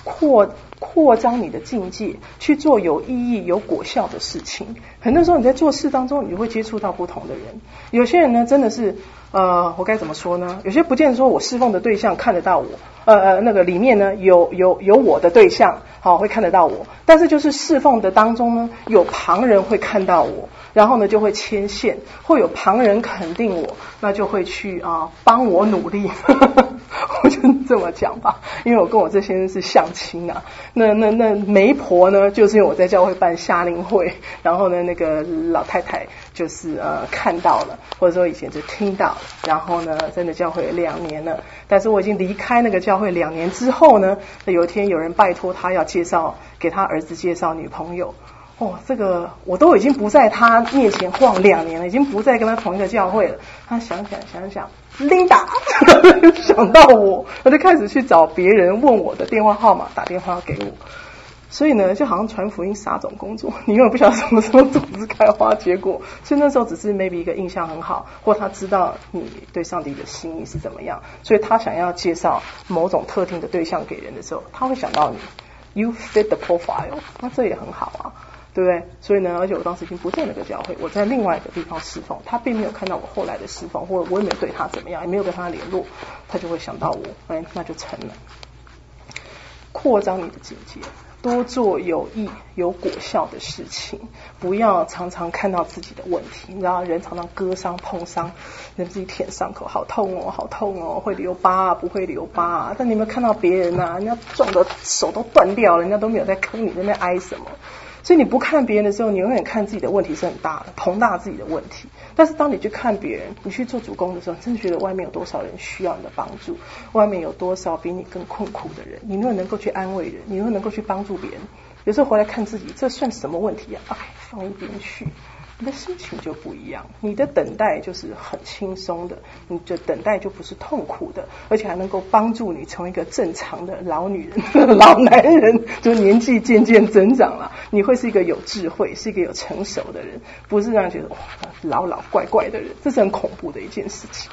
扩扩张你的境界，去做有意义、有果效的事情。很多时候你在做事当中，你会接触到不同的人。有些人呢，真的是呃，我该怎么说呢？有些不见得说我侍奉的对象看得到我，呃呃，那个里面呢有有有我的对象，好、哦、会看得到我，但是就是侍奉的当中呢，有旁人会看到我。然后呢，就会牵线，会有旁人肯定我，那就会去啊帮我努力。我就这么讲吧，因为我跟我这先生是相亲啊。那那那媒婆呢，就是因为我在教会办夏令会，然后呢，那个老太太就是呃看到了，或者说以前就听到了，然后呢，真的教会两年了，但是我已经离开那个教会两年之后呢，有一天有人拜托他要介绍给他儿子介绍女朋友。哦，这个我都已经不在他面前晃两年了，已经不再跟他同一个教会了。他想想想想 ，Linda 想到我，我就开始去找别人问我的电话号码，打电话给我。所以呢，就好像传福音撒种工作，你永远不晓得什么时候种子开花结果。所以那时候只是 maybe 一个印象很好，或他知道你对上帝的心意是怎么样，所以他想要介绍某种特定的对象给人的时候，他会想到你 ，you fit the profile， 那这也很好啊。对不对？所以呢，而且我当时已经不在那个教会，我在另外一个地方侍奉，他并没有看到我后来的侍奉，或者我也没有对他怎么样，也没有跟他联络，他就会想到我，哎，那就成了。扩张你的境界，多做有益有果效的事情，不要常常看到自己的问题。你知道，人常常割伤碰伤，人自己舔伤口，好痛哦，好痛哦，会留疤啊，不会留疤啊。但你有没有看到别人啊？人家撞的手都断掉了，人家都没有在坑你，在那哀什么？所以你不看别人的时候，你永远看自己的问题是很大的，膨大自己的问题。但是当你去看别人，你去做主攻的时候，真的觉得外面有多少人需要你的帮助，外面有多少比你更困苦的人，你如果能够去安慰人，你如果能够去帮助别人，有时候回来看自己，这算什么问题啊？哎，放一边去。你的心情就不一样，你的等待就是很轻松的，你的等待就不是痛苦的，而且还能够帮助你从一个正常的老女人、老男人，就年纪渐渐增长了，你会是一个有智慧、是一个有成熟的人，不是让人觉得哇老老怪怪的人，这是很恐怖的一件事情。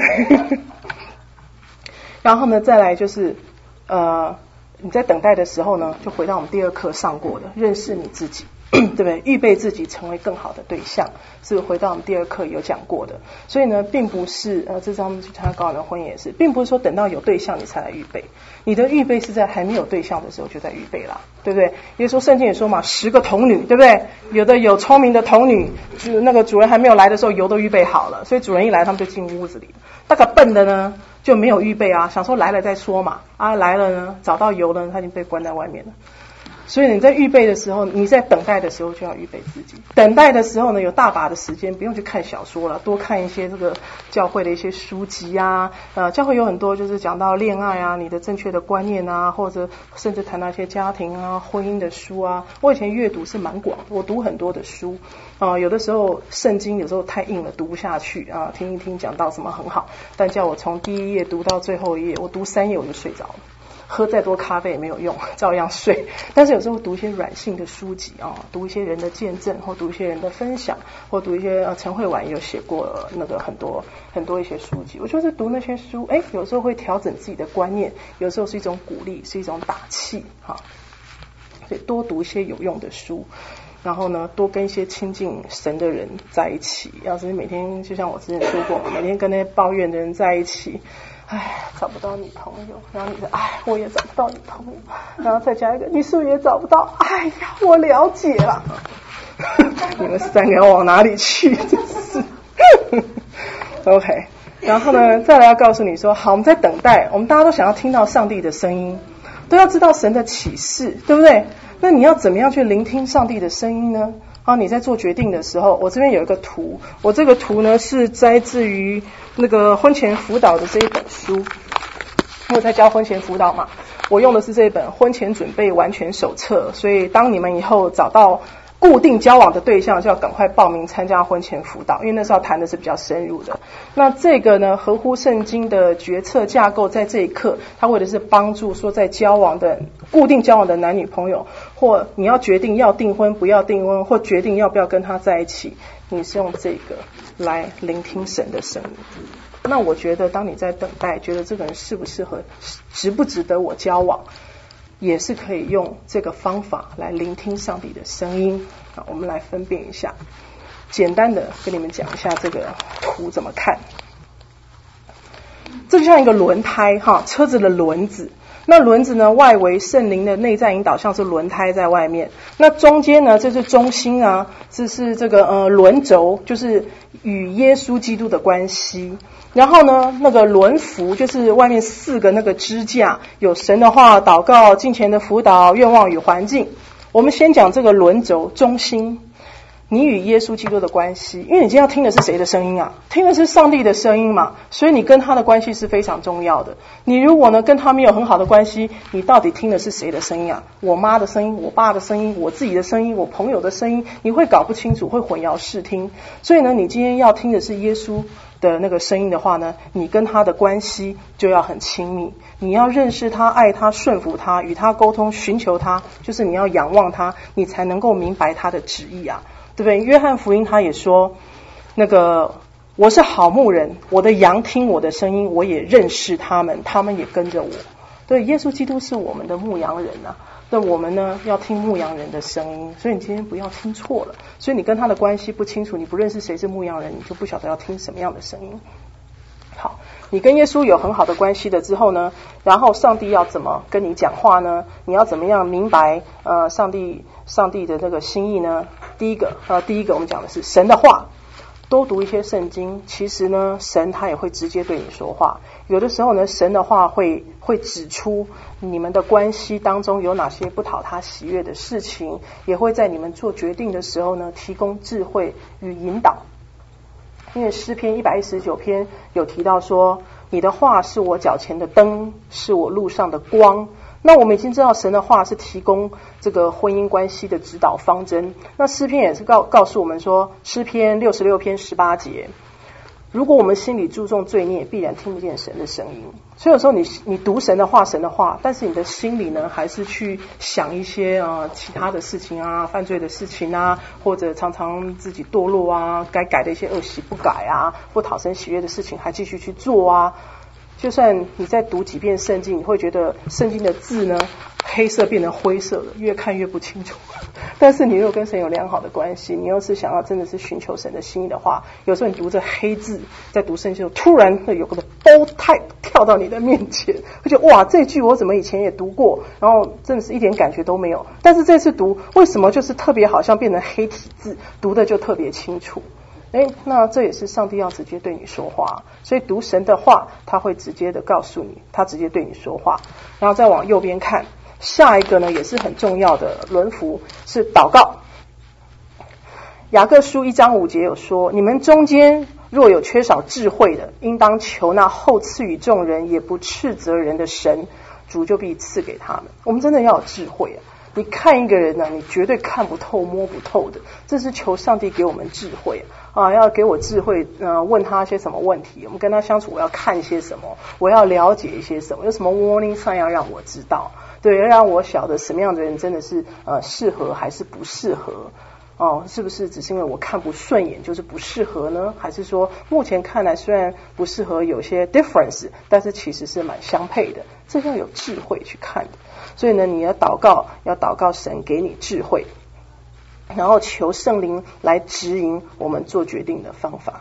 然后呢，再来就是呃，你在等待的时候呢，就回到我们第二课上过的，认识你自己。对不对？预备自己成为更好的对象，是回到我们第二课有讲过的。所以呢，并不是呃，这张去参加高人的婚姻也是，并不是说等到有对象你才来预备，你的预备是在还没有对象的时候就在预备啦，对不对？也说圣经也说嘛，十个童女，对不对？有的有聪明的童女，就那个主人还没有来的时候，油都预备好了，所以主人一来，他们就进屋子里。那个笨的呢，就没有预备啊，想说来了再说嘛，啊来了呢，找到油了，他已经被关在外面了。所以你在预备的时候，你在等待的时候就要预备自己。等待的时候呢，有大把的时间，不用去看小说了，多看一些这个教会的一些书籍啊。呃，教会有很多就是讲到恋爱啊，你的正确的观念啊，或者甚至谈到一些家庭啊、婚姻的书啊。我以前阅读是蛮广的，我读很多的书啊、呃。有的时候圣经有时候太硬了，读不下去啊。听一听讲到什么很好，但叫我从第一页读到最后一页，我读三页我就睡着了。喝再多咖啡也没有用，照样睡。但是有时候读一些软性的书籍啊，读一些人的见证，或读一些人的分享，或读一些呃陈慧婉也有写过、呃、那个很多很多一些书籍。我就是读那些书，哎，有时候会调整自己的观念，有时候是一种鼓励，是一种打气哈。所以多读一些有用的书。然后呢，多跟一些亲近神的人在一起。要是每天就像我之前说过，每天跟那些抱怨的人在一起，哎，找不到女朋友，然后你说，哎，我也找不到女朋友，然后再加一个，你是不是也找不到？哎呀，我了解了。你们三个要往哪里去？真是。OK， 然后呢，再来要告诉你说，好，我们在等待，我们大家都想要听到上帝的声音，都要知道神的启示，对不对？那你要怎么样去聆听上帝的声音呢？啊，你在做决定的时候，我这边有一个图，我这个图呢是摘自于那个婚前辅导的这一本书，我在教婚前辅导嘛，我用的是这本婚前准备完全手册，所以当你们以后找到固定交往的对象，就要赶快报名参加婚前辅导，因为那时候谈的是比较深入的。那这个呢，合乎圣经的决策架构，在这一刻，它为的是帮助说在交往的固定交往的男女朋友，或你要决定要订婚不要订婚，或决定要不要跟他在一起，你是用这个来聆听神的声音。那我觉得，当你在等待，觉得这个人适不适合，值不值得我交往， 也是可以用这个方法来聆听上帝的声音。好，我们来分辨一下，简单的跟你们讲一下这个图怎么看。这就像一个轮胎哈，车子的轮子。那轮子呢，外围圣灵的内在引导像是轮胎在外面，那中间呢，这是中心啊，这是这个呃轮轴，就是与耶稣基督的关系。然后呢，那个轮辐就是外面四个那个支架，有神的话、祷告、敬虔的辅导、愿望与环境。我们先讲这个轮轴中心。你与耶稣基督的关系，因为你今天要听的是谁的声音啊？听的是上帝的声音嘛，所以你跟他的关系是非常重要的。你如果呢跟他没有很好的关系，你到底听的是谁的声音啊？我妈的声音，我爸的声音，我自己的声音，我朋友的声音，你会搞不清楚，会混淆视听。所以呢，你今天要听的是耶稣的那个声音的话呢，你跟他的关系就要很亲密，你要认识他、爱他、顺服他、与他沟通、寻求他，就是你要仰望他，你才能够明白他的旨意啊。对不对？约翰福音他也说，那个我是好牧人，我的羊听我的声音，我也认识他们，他们也跟着我。对，耶稣基督是我们的牧羊人啊，那我们呢要听牧羊人的声音，所以你今天不要听错了。所以你跟他的关系不清楚，你不认识谁是牧羊人，你就不晓得要听什么样的声音。好，你跟耶稣有很好的关系了之后呢，然后上帝要怎么跟你讲话呢？你要怎么样明白呃上帝上帝的那个心意呢？第一个呃第一个我们讲的是神的话，多读一些圣经。其实呢，神他也会直接对你说话。有的时候呢，神的话会会指出你们的关系当中有哪些不讨他喜悦的事情，也会在你们做决定的时候呢，提供智慧与引导。因为诗篇一百一十九篇有提到说，你的话是我脚前的灯，是我路上的光。那我们已经知道神的话是提供这个婚姻关系的指导方针。那诗篇也是告告诉我们说，诗篇六十六篇十八节，如果我们心里注重罪孽，必然听不见神的声音。所以有时候你你读神的话神的话，但是你的心里呢还是去想一些呃其他的事情啊，犯罪的事情啊，或者常常自己堕落啊，该改的一些恶习不改啊，不讨神喜悦的事情还继续去做啊。就算你再读几遍圣经，你会觉得圣经的字呢黑色变成灰色了，越看越不清楚。但是你如果跟神有良好的关系，你又是想要真的是寻求神的心意的话，有时候你读着黑字在读圣经，突然有个包太跳到你的面前，会觉得哇，这句我怎么以前也读过，然后真的是一点感觉都没有。但是这次读为什么就是特别好像变成黑体字，读的就特别清楚。诶，那这也是上帝要直接对你说话，所以读神的话他会直接的告诉你，他直接对你说话。然后再往右边看，下一个呢也是很重要的轮辐是祷告。雅各书一章五节有说，你们中间若有缺少智慧的，应当求那后赐予众人也不斥责人的神，主就必赐给他们。我们真的要有智慧啊，你看一个人呢，你绝对看不透摸不透的，这是求上帝给我们智慧啊，要给我智慧，呃，问他些什么问题，我们跟他相处我要看些什么，我要了解一些什么，有什么 warning sign 要让我知道，对，让我晓得什么样的人真的是呃适合还是不适合。哦，是不是只是因为我看不顺眼就是不适合呢？还是说目前看来虽然不适合有些 difference， 但是其实是蛮相配的，这要有智慧去看的。所以呢，你要祷告，要祷告神给你智慧，然后求圣灵来指引我们做决定的方法。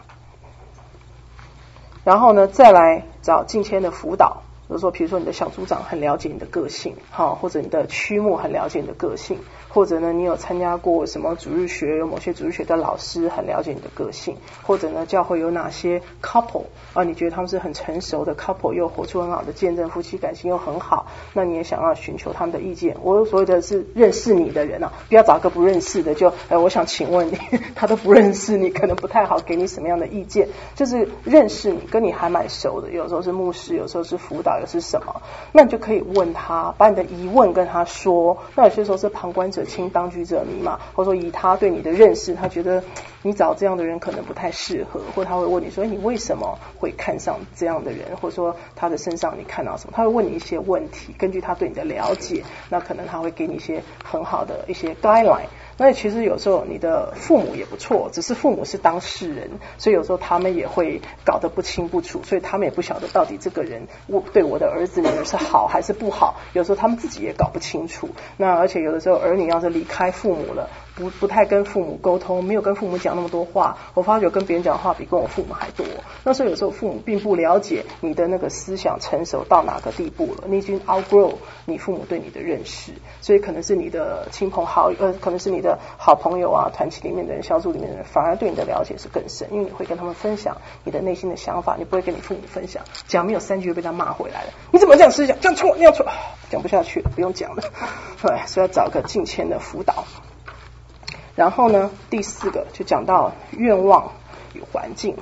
然后呢，再来找敬虔的辅导。比如说，比如说你的小组长很了解你的个性，好，或者你的区牧很了解你的个性，或者呢，你有参加过什么主日学，有某些主日学的老师很了解你的个性，或者呢，教会有哪些 couple 啊，你觉得他们是很成熟的 couple， 又活出很好的见证，夫妻感情又很好，那你也想要寻求他们的意见。我所谓的是认识你的人啊，不要找个不认识的，就呃，我想请问你，他都不认识你，可能不太好给你什么样的意见。就是认识你，跟你还蛮熟的，有时候是牧师，有时候是辅导。是什么？那你就可以问他，把你的疑问跟他说。那有些时候是旁观者清，当局者迷嘛，或者说以他对你的认识，他觉得你找这样的人可能不太适合，或他会问你说你为什么会看上这样的人，或者说他的身上你看到什么，他会问你一些问题，根据他对你的了解，那可能他会给你一些很好的一些 guideline。那其实有时候你的父母也不错，只是父母是当事人，所以有时候他们也会搞得不清不楚，所以他们也不晓得到底这个人我对我的儿子女儿是好还是不好，有时候他们自己也搞不清楚。那而且有的时候儿女要是离开父母了，不不太跟父母沟通，没有跟父母讲那么多话，我发觉跟别人讲话比跟我父母还多。那时候有时候父母并不了解你的那个思想成熟到哪个地步了，你已经 outgrow 你父母对你的认识，所以可能是你的亲朋好友，呃，可能是你的好朋友啊，团体里面的人，小组里面的人，反而对你的了解是更深，因为你会跟他们分享你的内心的想法，你不会跟你父母分享，讲没有三句就被他骂回来了，你怎么这样思想，这样错那样错，讲不下去了，不用讲了，对，所以要找个敬虔的辅导。然后呢，第四个就讲到愿望与环境。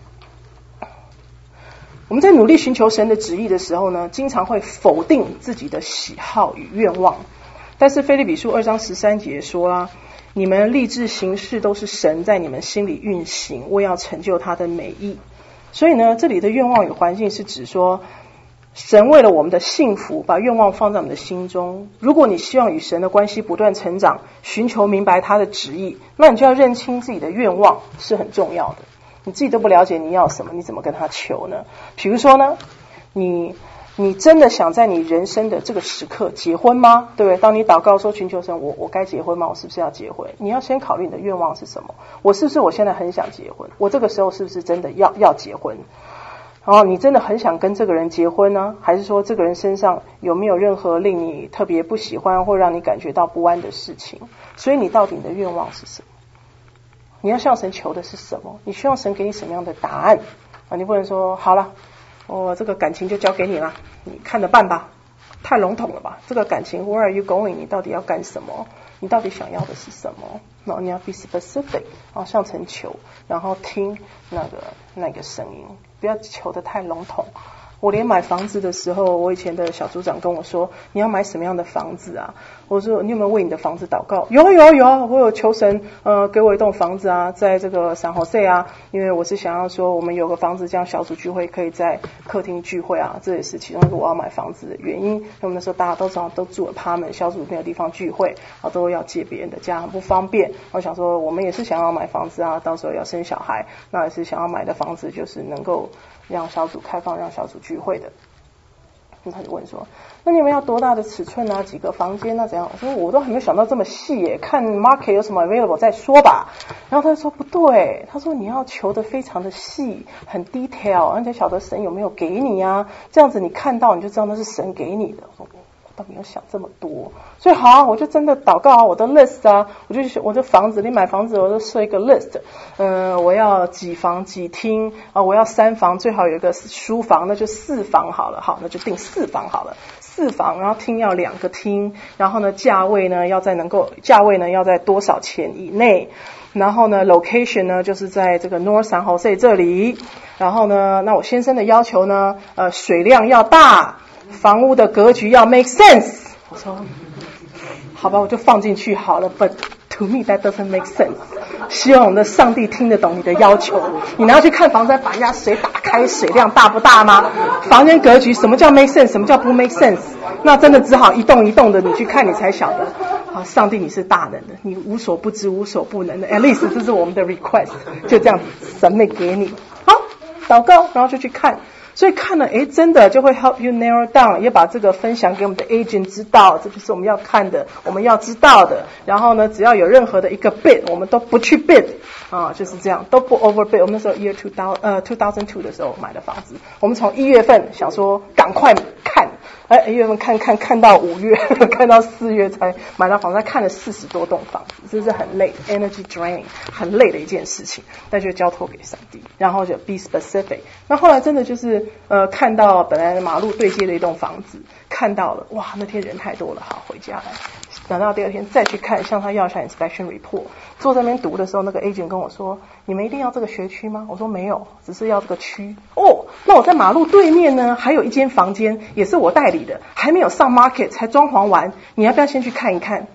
我们在努力寻求神的旨意的时候呢，经常会否定自己的喜好与愿望。但是腓立比书二章十三节说啦，你们立志行事都是神在你们心里运行，为要成就他的美意。所以呢，这里的愿望与环境是指说，神为了我们的幸福，把愿望放在我们的心中。如果你希望与神的关系不断成长，寻求明白他的旨意，那你就要认清自己的愿望是很重要的。你自己都不了解你要什么，你怎么跟他求呢？比如说呢，你你真的想在你人生的这个时刻结婚吗？对不对？当你祷告说寻求神，我我该结婚吗？我是不是要结婚？你要先考虑你的愿望是什么。我是不是我现在很想结婚？我这个时候是不是真的要要结婚？然后你真的很想跟这个人结婚呢？还是说这个人身上有没有任何令你特别不喜欢或让你感觉到不安的事情？所以你到底你的愿望是什么？你要向神求的是什么？你希望神给你什么样的答案啊？你不能说好了，我这个感情就交给你了，你看着办吧，太笼统了吧？这个感情 Where are you going？ 你到底要干什么？你到底想要的是什么？然后你要 be specific， 啊，向神求，然后听那个那个声音，不要求得太笼统。我连买房子的时候，我以前的小组长跟我说，你要买什么样的房子啊？我说你有没有为你的房子祷告？有有有，我有求神呃给我一栋房子啊，在这个San Jose啊，因为我是想要说我们有个房子，这样小组聚会可以在客厅聚会啊，这也是其中一个我要买房子的原因。那么那时候大家都知道都住apartment，小组没有地方聚会啊，都要借别人的家，很不方便。我想说我们也是想要买房子啊，到时候要生小孩，那也是想要买的房子就是能够让小组开放，让小组聚会的。那他就问说，那你们要多大的尺寸啊？几个房间啊？怎样？我说我都还没有想到这么细耶，看 market 有什么 available 再说吧。然后他就说不对，他说你要求的非常的细，很 detail， 而且晓得神有没有给你啊？这样子你看到你就知道那是神给你的。我说我倒没有想这么多，所以好啊，我就真的祷告啊，我的 list 啊，我就我的房子，你买房子我就设一个 list， 嗯、呃，我要几房几厅啊，我要三房，最好有一个书房，那就四房好了，好，那就定四房好了，四房，然后厅要两个厅，然后呢价位呢要在能够价位呢要在多少钱以内。然后呢 location 呢就是在这个 North San Jose 这里，然后呢那我先生的要求呢呃水量要大，房屋的格局要 make sense。 我说好吧，我就放进去好了， but to me that doesn't make sense。 希望我们的上帝听得懂你的要求。你拿去看房子把人家水打开，水量大不大吗？房间格局什么叫 make sense， 什么叫不 make sense？ 那真的只好一栋一栋的你去看，你才晓得啊，上帝你是大能的，你无所不知无所不能的。 at least 这是我们的 request， 就这样submit给你。好，祷告然后就去看，所以看了诶真的就会 help you narrow down， 也把这个分享给我们的 agent 知道，这就是我们要看的，我们要知道的。然后呢只要有任何的一个 bid 我们都不去 bid 啊，就是这样，都不 overbid。 我们那时候 year two thousand 呃two thousand two的时候买的房子，我们从一月份想说赶快看，哎，一月份看看看到五月看到四月才买到房子，看了四十多栋房子，这是很累 energy draining 很累的一件事情，那就交托给上帝，然后就 be specific。 那后来真的就是呃看到本来马路对接的一栋房子，看到了，哇那天人太多了，好回家来，等到第二天再去看，向他要一下 inspection report。 坐在那边读的时候，那个 agent 跟我说，你们一定要这个学区吗？我说没有，只是要这个区。哦，那我在马路对面呢还有一间房间，也是我代理的，还没有上 market， 才装潢完，你要不要先去看一看？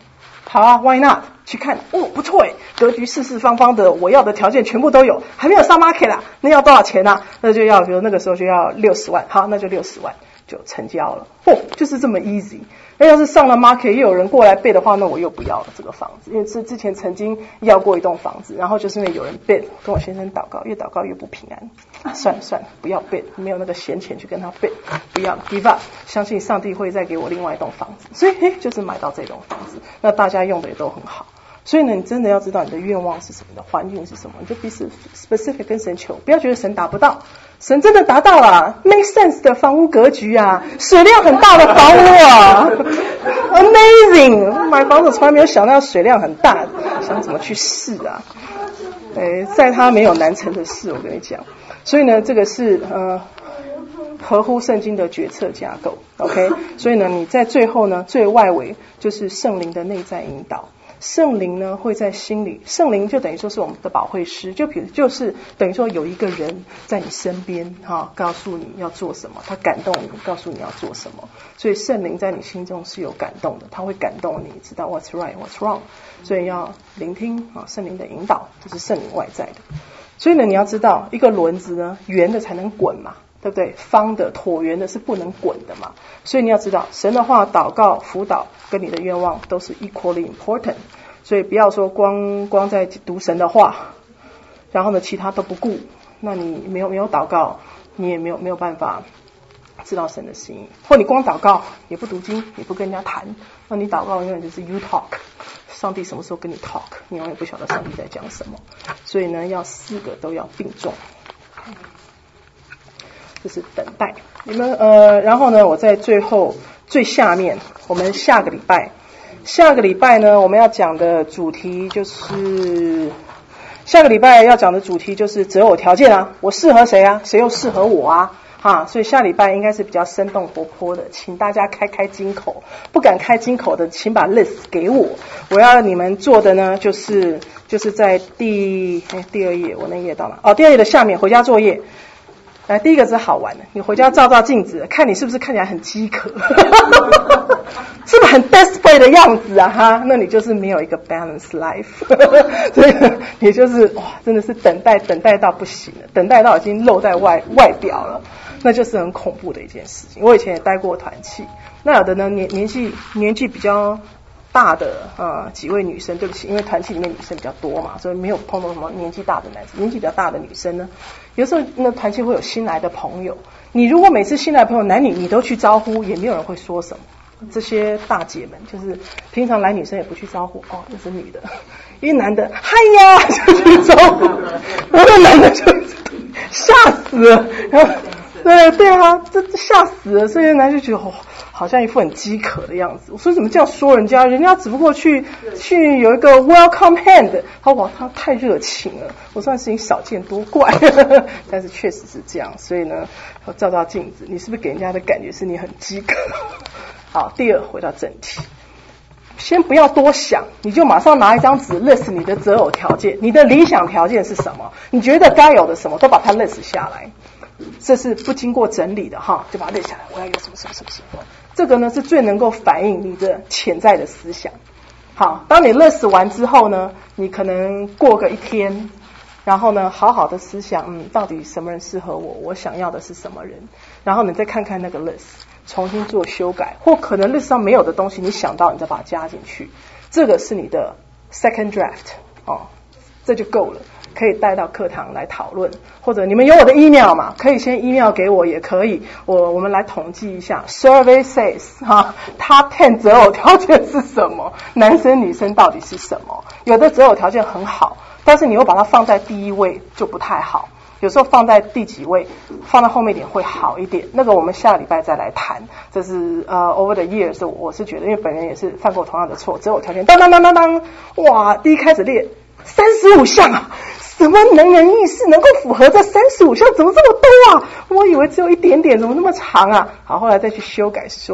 好啊 ，Why not？ 去看，哦，不错诶，格局四四方方的，我要的条件全部都有，还没有上 market 啦，那要多少钱啊？那就要，比如那个时候就要六十万，好，那就六十万就成交了，哦，就是这么 easy。那要是上了 market 又有人过来 bid 的话，那我又不要了这个房子，因为是之前曾经要过一栋房子，然后就是因为有人 bid， 跟我先生祷告，越祷告越不平安，啊，算了算了，不要 bid， 没有那个闲钱去跟他 bid， 不要 give up， 相信上帝会再给我另外一栋房子，所以嘿，就是买到这栋房子，那大家用的也都很好。所以呢，你真的要知道你的愿望是什么，你的环境是什么，你就必须 specific 跟神求，不要觉得神达不到，神真的达到了 ，make sense 的房屋格局啊，水量很大的房屋啊 ，amazing， 买房子从来没有想到水量很大，想怎么去试啊？哎，在他没有难成的事，我跟你讲。所以呢，这个是呃合乎圣经的决策架构 ，OK？ 所以呢，你在最后呢，最外围就是圣灵的内在引导。圣灵呢会在心里，圣灵就等于说是我们的保惠师，就比如就是等于说有一个人在你身边哈、哦，告诉你要做什么，他感动你，告诉你要做什么，所以圣灵在你心中是有感动的，他会感动你，知道 what's right what's wrong， 所以要聆听啊、哦、圣灵的引导，这是圣灵外在的。所以呢，你要知道一个轮子呢，圆的才能滚嘛。对不对？方的、椭圆的是不能滚的嘛。所以你要知道，神的话、祷告、辅导跟你的愿望都是 equally important。所以不要说光光在读神的话，然后呢其他都不顾，那你没有没有祷告，你也没有没有办法知道神的心意。或你光祷告也不读经，也不跟人家谈，那你祷告永远就是 you talk。上帝什么时候跟你 talk？ 你永远不晓得上帝在讲什么。所以呢，要四个都要并重。这是等待，你们呃，然后呢，我在最后最下面，我们下个礼拜，下个礼拜呢，我们要讲的主题就是下个礼拜要讲的主题就是择偶条件啊，我适合谁啊，谁又适合我啊，哈，所以下礼拜应该是比较生动活泼的，请大家开开金口，不敢开金口的，请把 list 给我，我要你们做的呢，就是就是在第哎第二页，我那页到哪？哦，第二页的下面回家作业。来，第一个是好玩的，你回家照照镜子，看你是不是看起来很饥渴，是不是很 desperate 的样子啊？哈，那你就是没有一个 balanced life， 所以你就是哇，真的是等待等待到不行了，等待到已经露在外外表了，那就是很恐怖的一件事情。我以前也待过团契，那有的呢年年纪年纪比较大的呃几位女生，对不起，因为团契里面女生比较多嘛，所以没有碰到什么年纪大的男生。年纪比较大的女生呢，有时候那团契会有新来的朋友，你如果每次新来的朋友男女你都去招呼，也没有人会说什么。这些大姐们就是平常来女生也不去招呼，哦，那是女的，因为男的嗨呀就去招呼，然后男的就吓死了，然后对对啊，这吓死了，所以男的就觉得哦。好像一副很饥渴的样子，我说怎么这样说人家？人家只不过去去有一个 welcome hand， 他哇，他太热情了，我算是你少见多怪，但是确实是这样。所以呢，照照镜子，你是不是给人家的感觉是你很饥渴？好，第二回到正题，先不要多想，你就马上拿一张纸 list 你的择偶条件，你的理想条件是什么？你觉得该有的什么都把它 list 下来。这是不经过整理的哈，就把它列下来。我要有什么什么什么什么，这个呢是最能够反映你的潜在的思想。好，当你list完之后呢，你可能过个一天，然后呢好好的思想，嗯，到底什么人适合我？我想要的是什么人？然后你再看看那个 list， 重新做修改，或可能 list 上没有的东西，你想到你再把它加进去。这个是你的 second draft 哦，这就够了。可以带到课堂来讨论，或者你们有我的 email 嘛，可以先 email 给我也可以，我我们来统计一下 survey says 哈 top ten 择偶条件是什么，男生女生到底是什么，有的择偶条件很好，但是你又把它放在第一位就不太好，有时候放在第几位，放在后面一点会好一点，那个我们下礼拜再来谈。这是呃 over the years 我是觉得，因为本人也是犯过同样的错，择偶条件当当当当当，哇，第一开始列三十五项啊，什么能人异士能够符合这三十五项，怎么这么多啊？我以为只有一点点，怎么那么长啊？好，后来再去修改修改，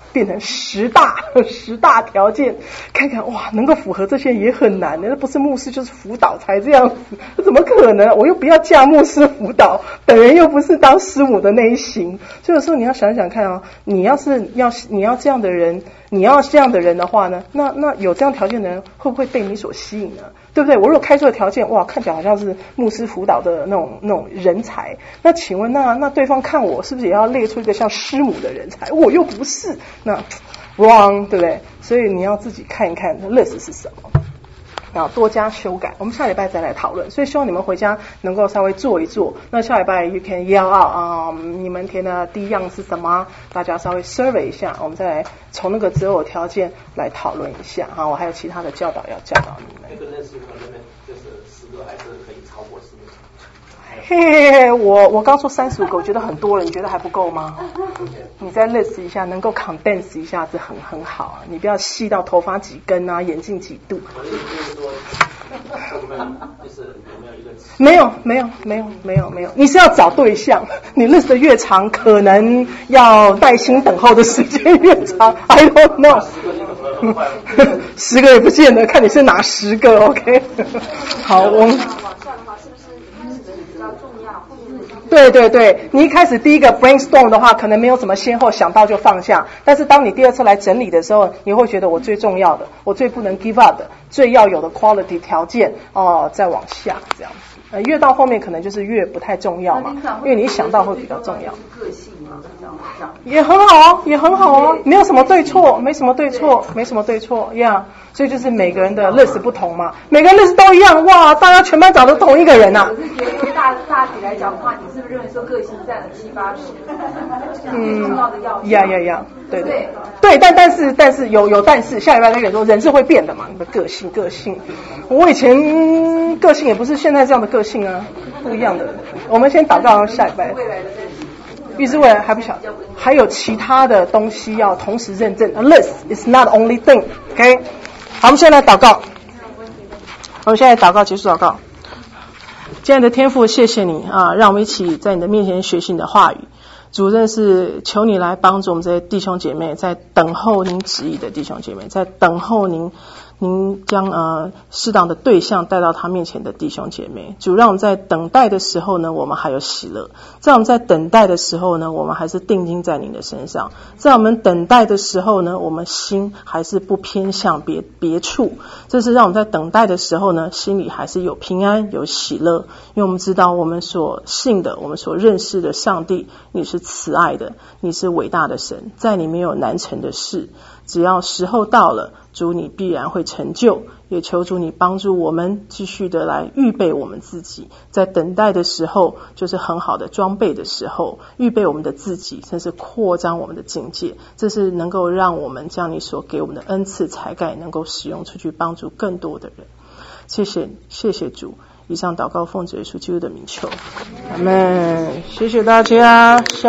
变成十大十大条件，看看哇，能够符合这些也很难的，那不是牧师就是辅导才这样子，怎么可能？我又不要嫁牧师辅导，本人又不是当师母的那一型，所以有时候你要想想看啊，你要是要你要这样的人，你要这样的人的话呢，那那有这样条件的人会不会被你所吸引呢？对不对？我如果开出的条件，哇，看起来好像是牧师辅导的那种那种人才，那请问那那对方看我是不是也要列出一个像师母的人才？我又不是，那 wrong， 对不对？所以你要自己看一看 list 是什么，然后多加修改。我们下礼拜再来讨论，所以希望你们回家能够稍微做一做。那下礼拜 you can yell out 啊、嗯，你们填的第一样是什么？大家稍微 survey 一下，我们再来从那个择偶条件来讨论一下哈。我还有其他的教导要教导你们。 那个认识可能就是十个还是可以超过十个？ 嘿嘿嘿，我我刚说三十五个，我觉得很多了，你觉得还不够吗？你再 list 一下，能够 condense 一下子很很好啊，你不要细到头发几根啊，眼镜几度。没有没有没有没有没有，你是要找对象，你 list 的越长，可能要耐心等候的时间越长。I don't know， 十个也不见得，看你是哪十个 ，OK？ 好，我们。对对对，你一开始第一个 brainstorm 的话，可能没有什么先后，想到就放下。但是当你第二次来整理的时候，你会觉得我最重要的，我最不能 give up 的，最要有的 quality 条件哦，再往下这样子。呃，越到后面可能就是越不太重要嘛，因为你一想到会比较重要。 个性嘛， 也很好啊，也很好啊，没有什么对错，没什么对错，没什么对错一样。Yeah， 所以就是每个人的 list 不同嘛，每个人 list 都一样，哇，大家全班找的同一个人啊。 我是觉得用大大体来讲的话，你是不是认为说个性占了七八十？嗯，重要的要素。 呀呀呀，对对对，但但是但是有有但是，下礼拜那个人说人是会变的嘛，你的个性个性，我以前个性也不是现在这样的个性啊，不一样的。我们先祷告，下礼拜。预知未来还不晓得，还有其他的东西要同时认证。A list is not the only thing. OK， 好，我们现在来祷告。我们现在祷告，结束祷告。亲爱的天父，谢谢你啊，让我们一起在你的面前学习你的话语。主任是求你来帮助我们这些弟兄姐妹，在等候您旨意的弟兄姐妹，在等候您您将呃适当的对象带到他面前的弟兄姐妹。主，让我们在等待的时候呢，我们还有喜乐；在我们在等待的时候呢，我们还是定睛在您的身上；在我们等待的时候呢，我们心还是不偏向别别处。这是让我们在等待的时候呢，心里还是有平安有喜乐，因为我们知道我们所信的，我们所认识的上帝，你是慈爱的，你是伟大的神，在你没有难成的事。只要时候到了，主你必然会成就，也求主你帮助我们继续的来预备我们自己，在等待的时候就是很好的装备的时候，预备我们的自己，甚至扩张我们的境界，这是能够让我们将你所给我们的恩赐才干能够使用出去，帮助更多的人。谢谢谢谢主，以上祷告奉主耶稣基督的名求，阿们。谢谢大家。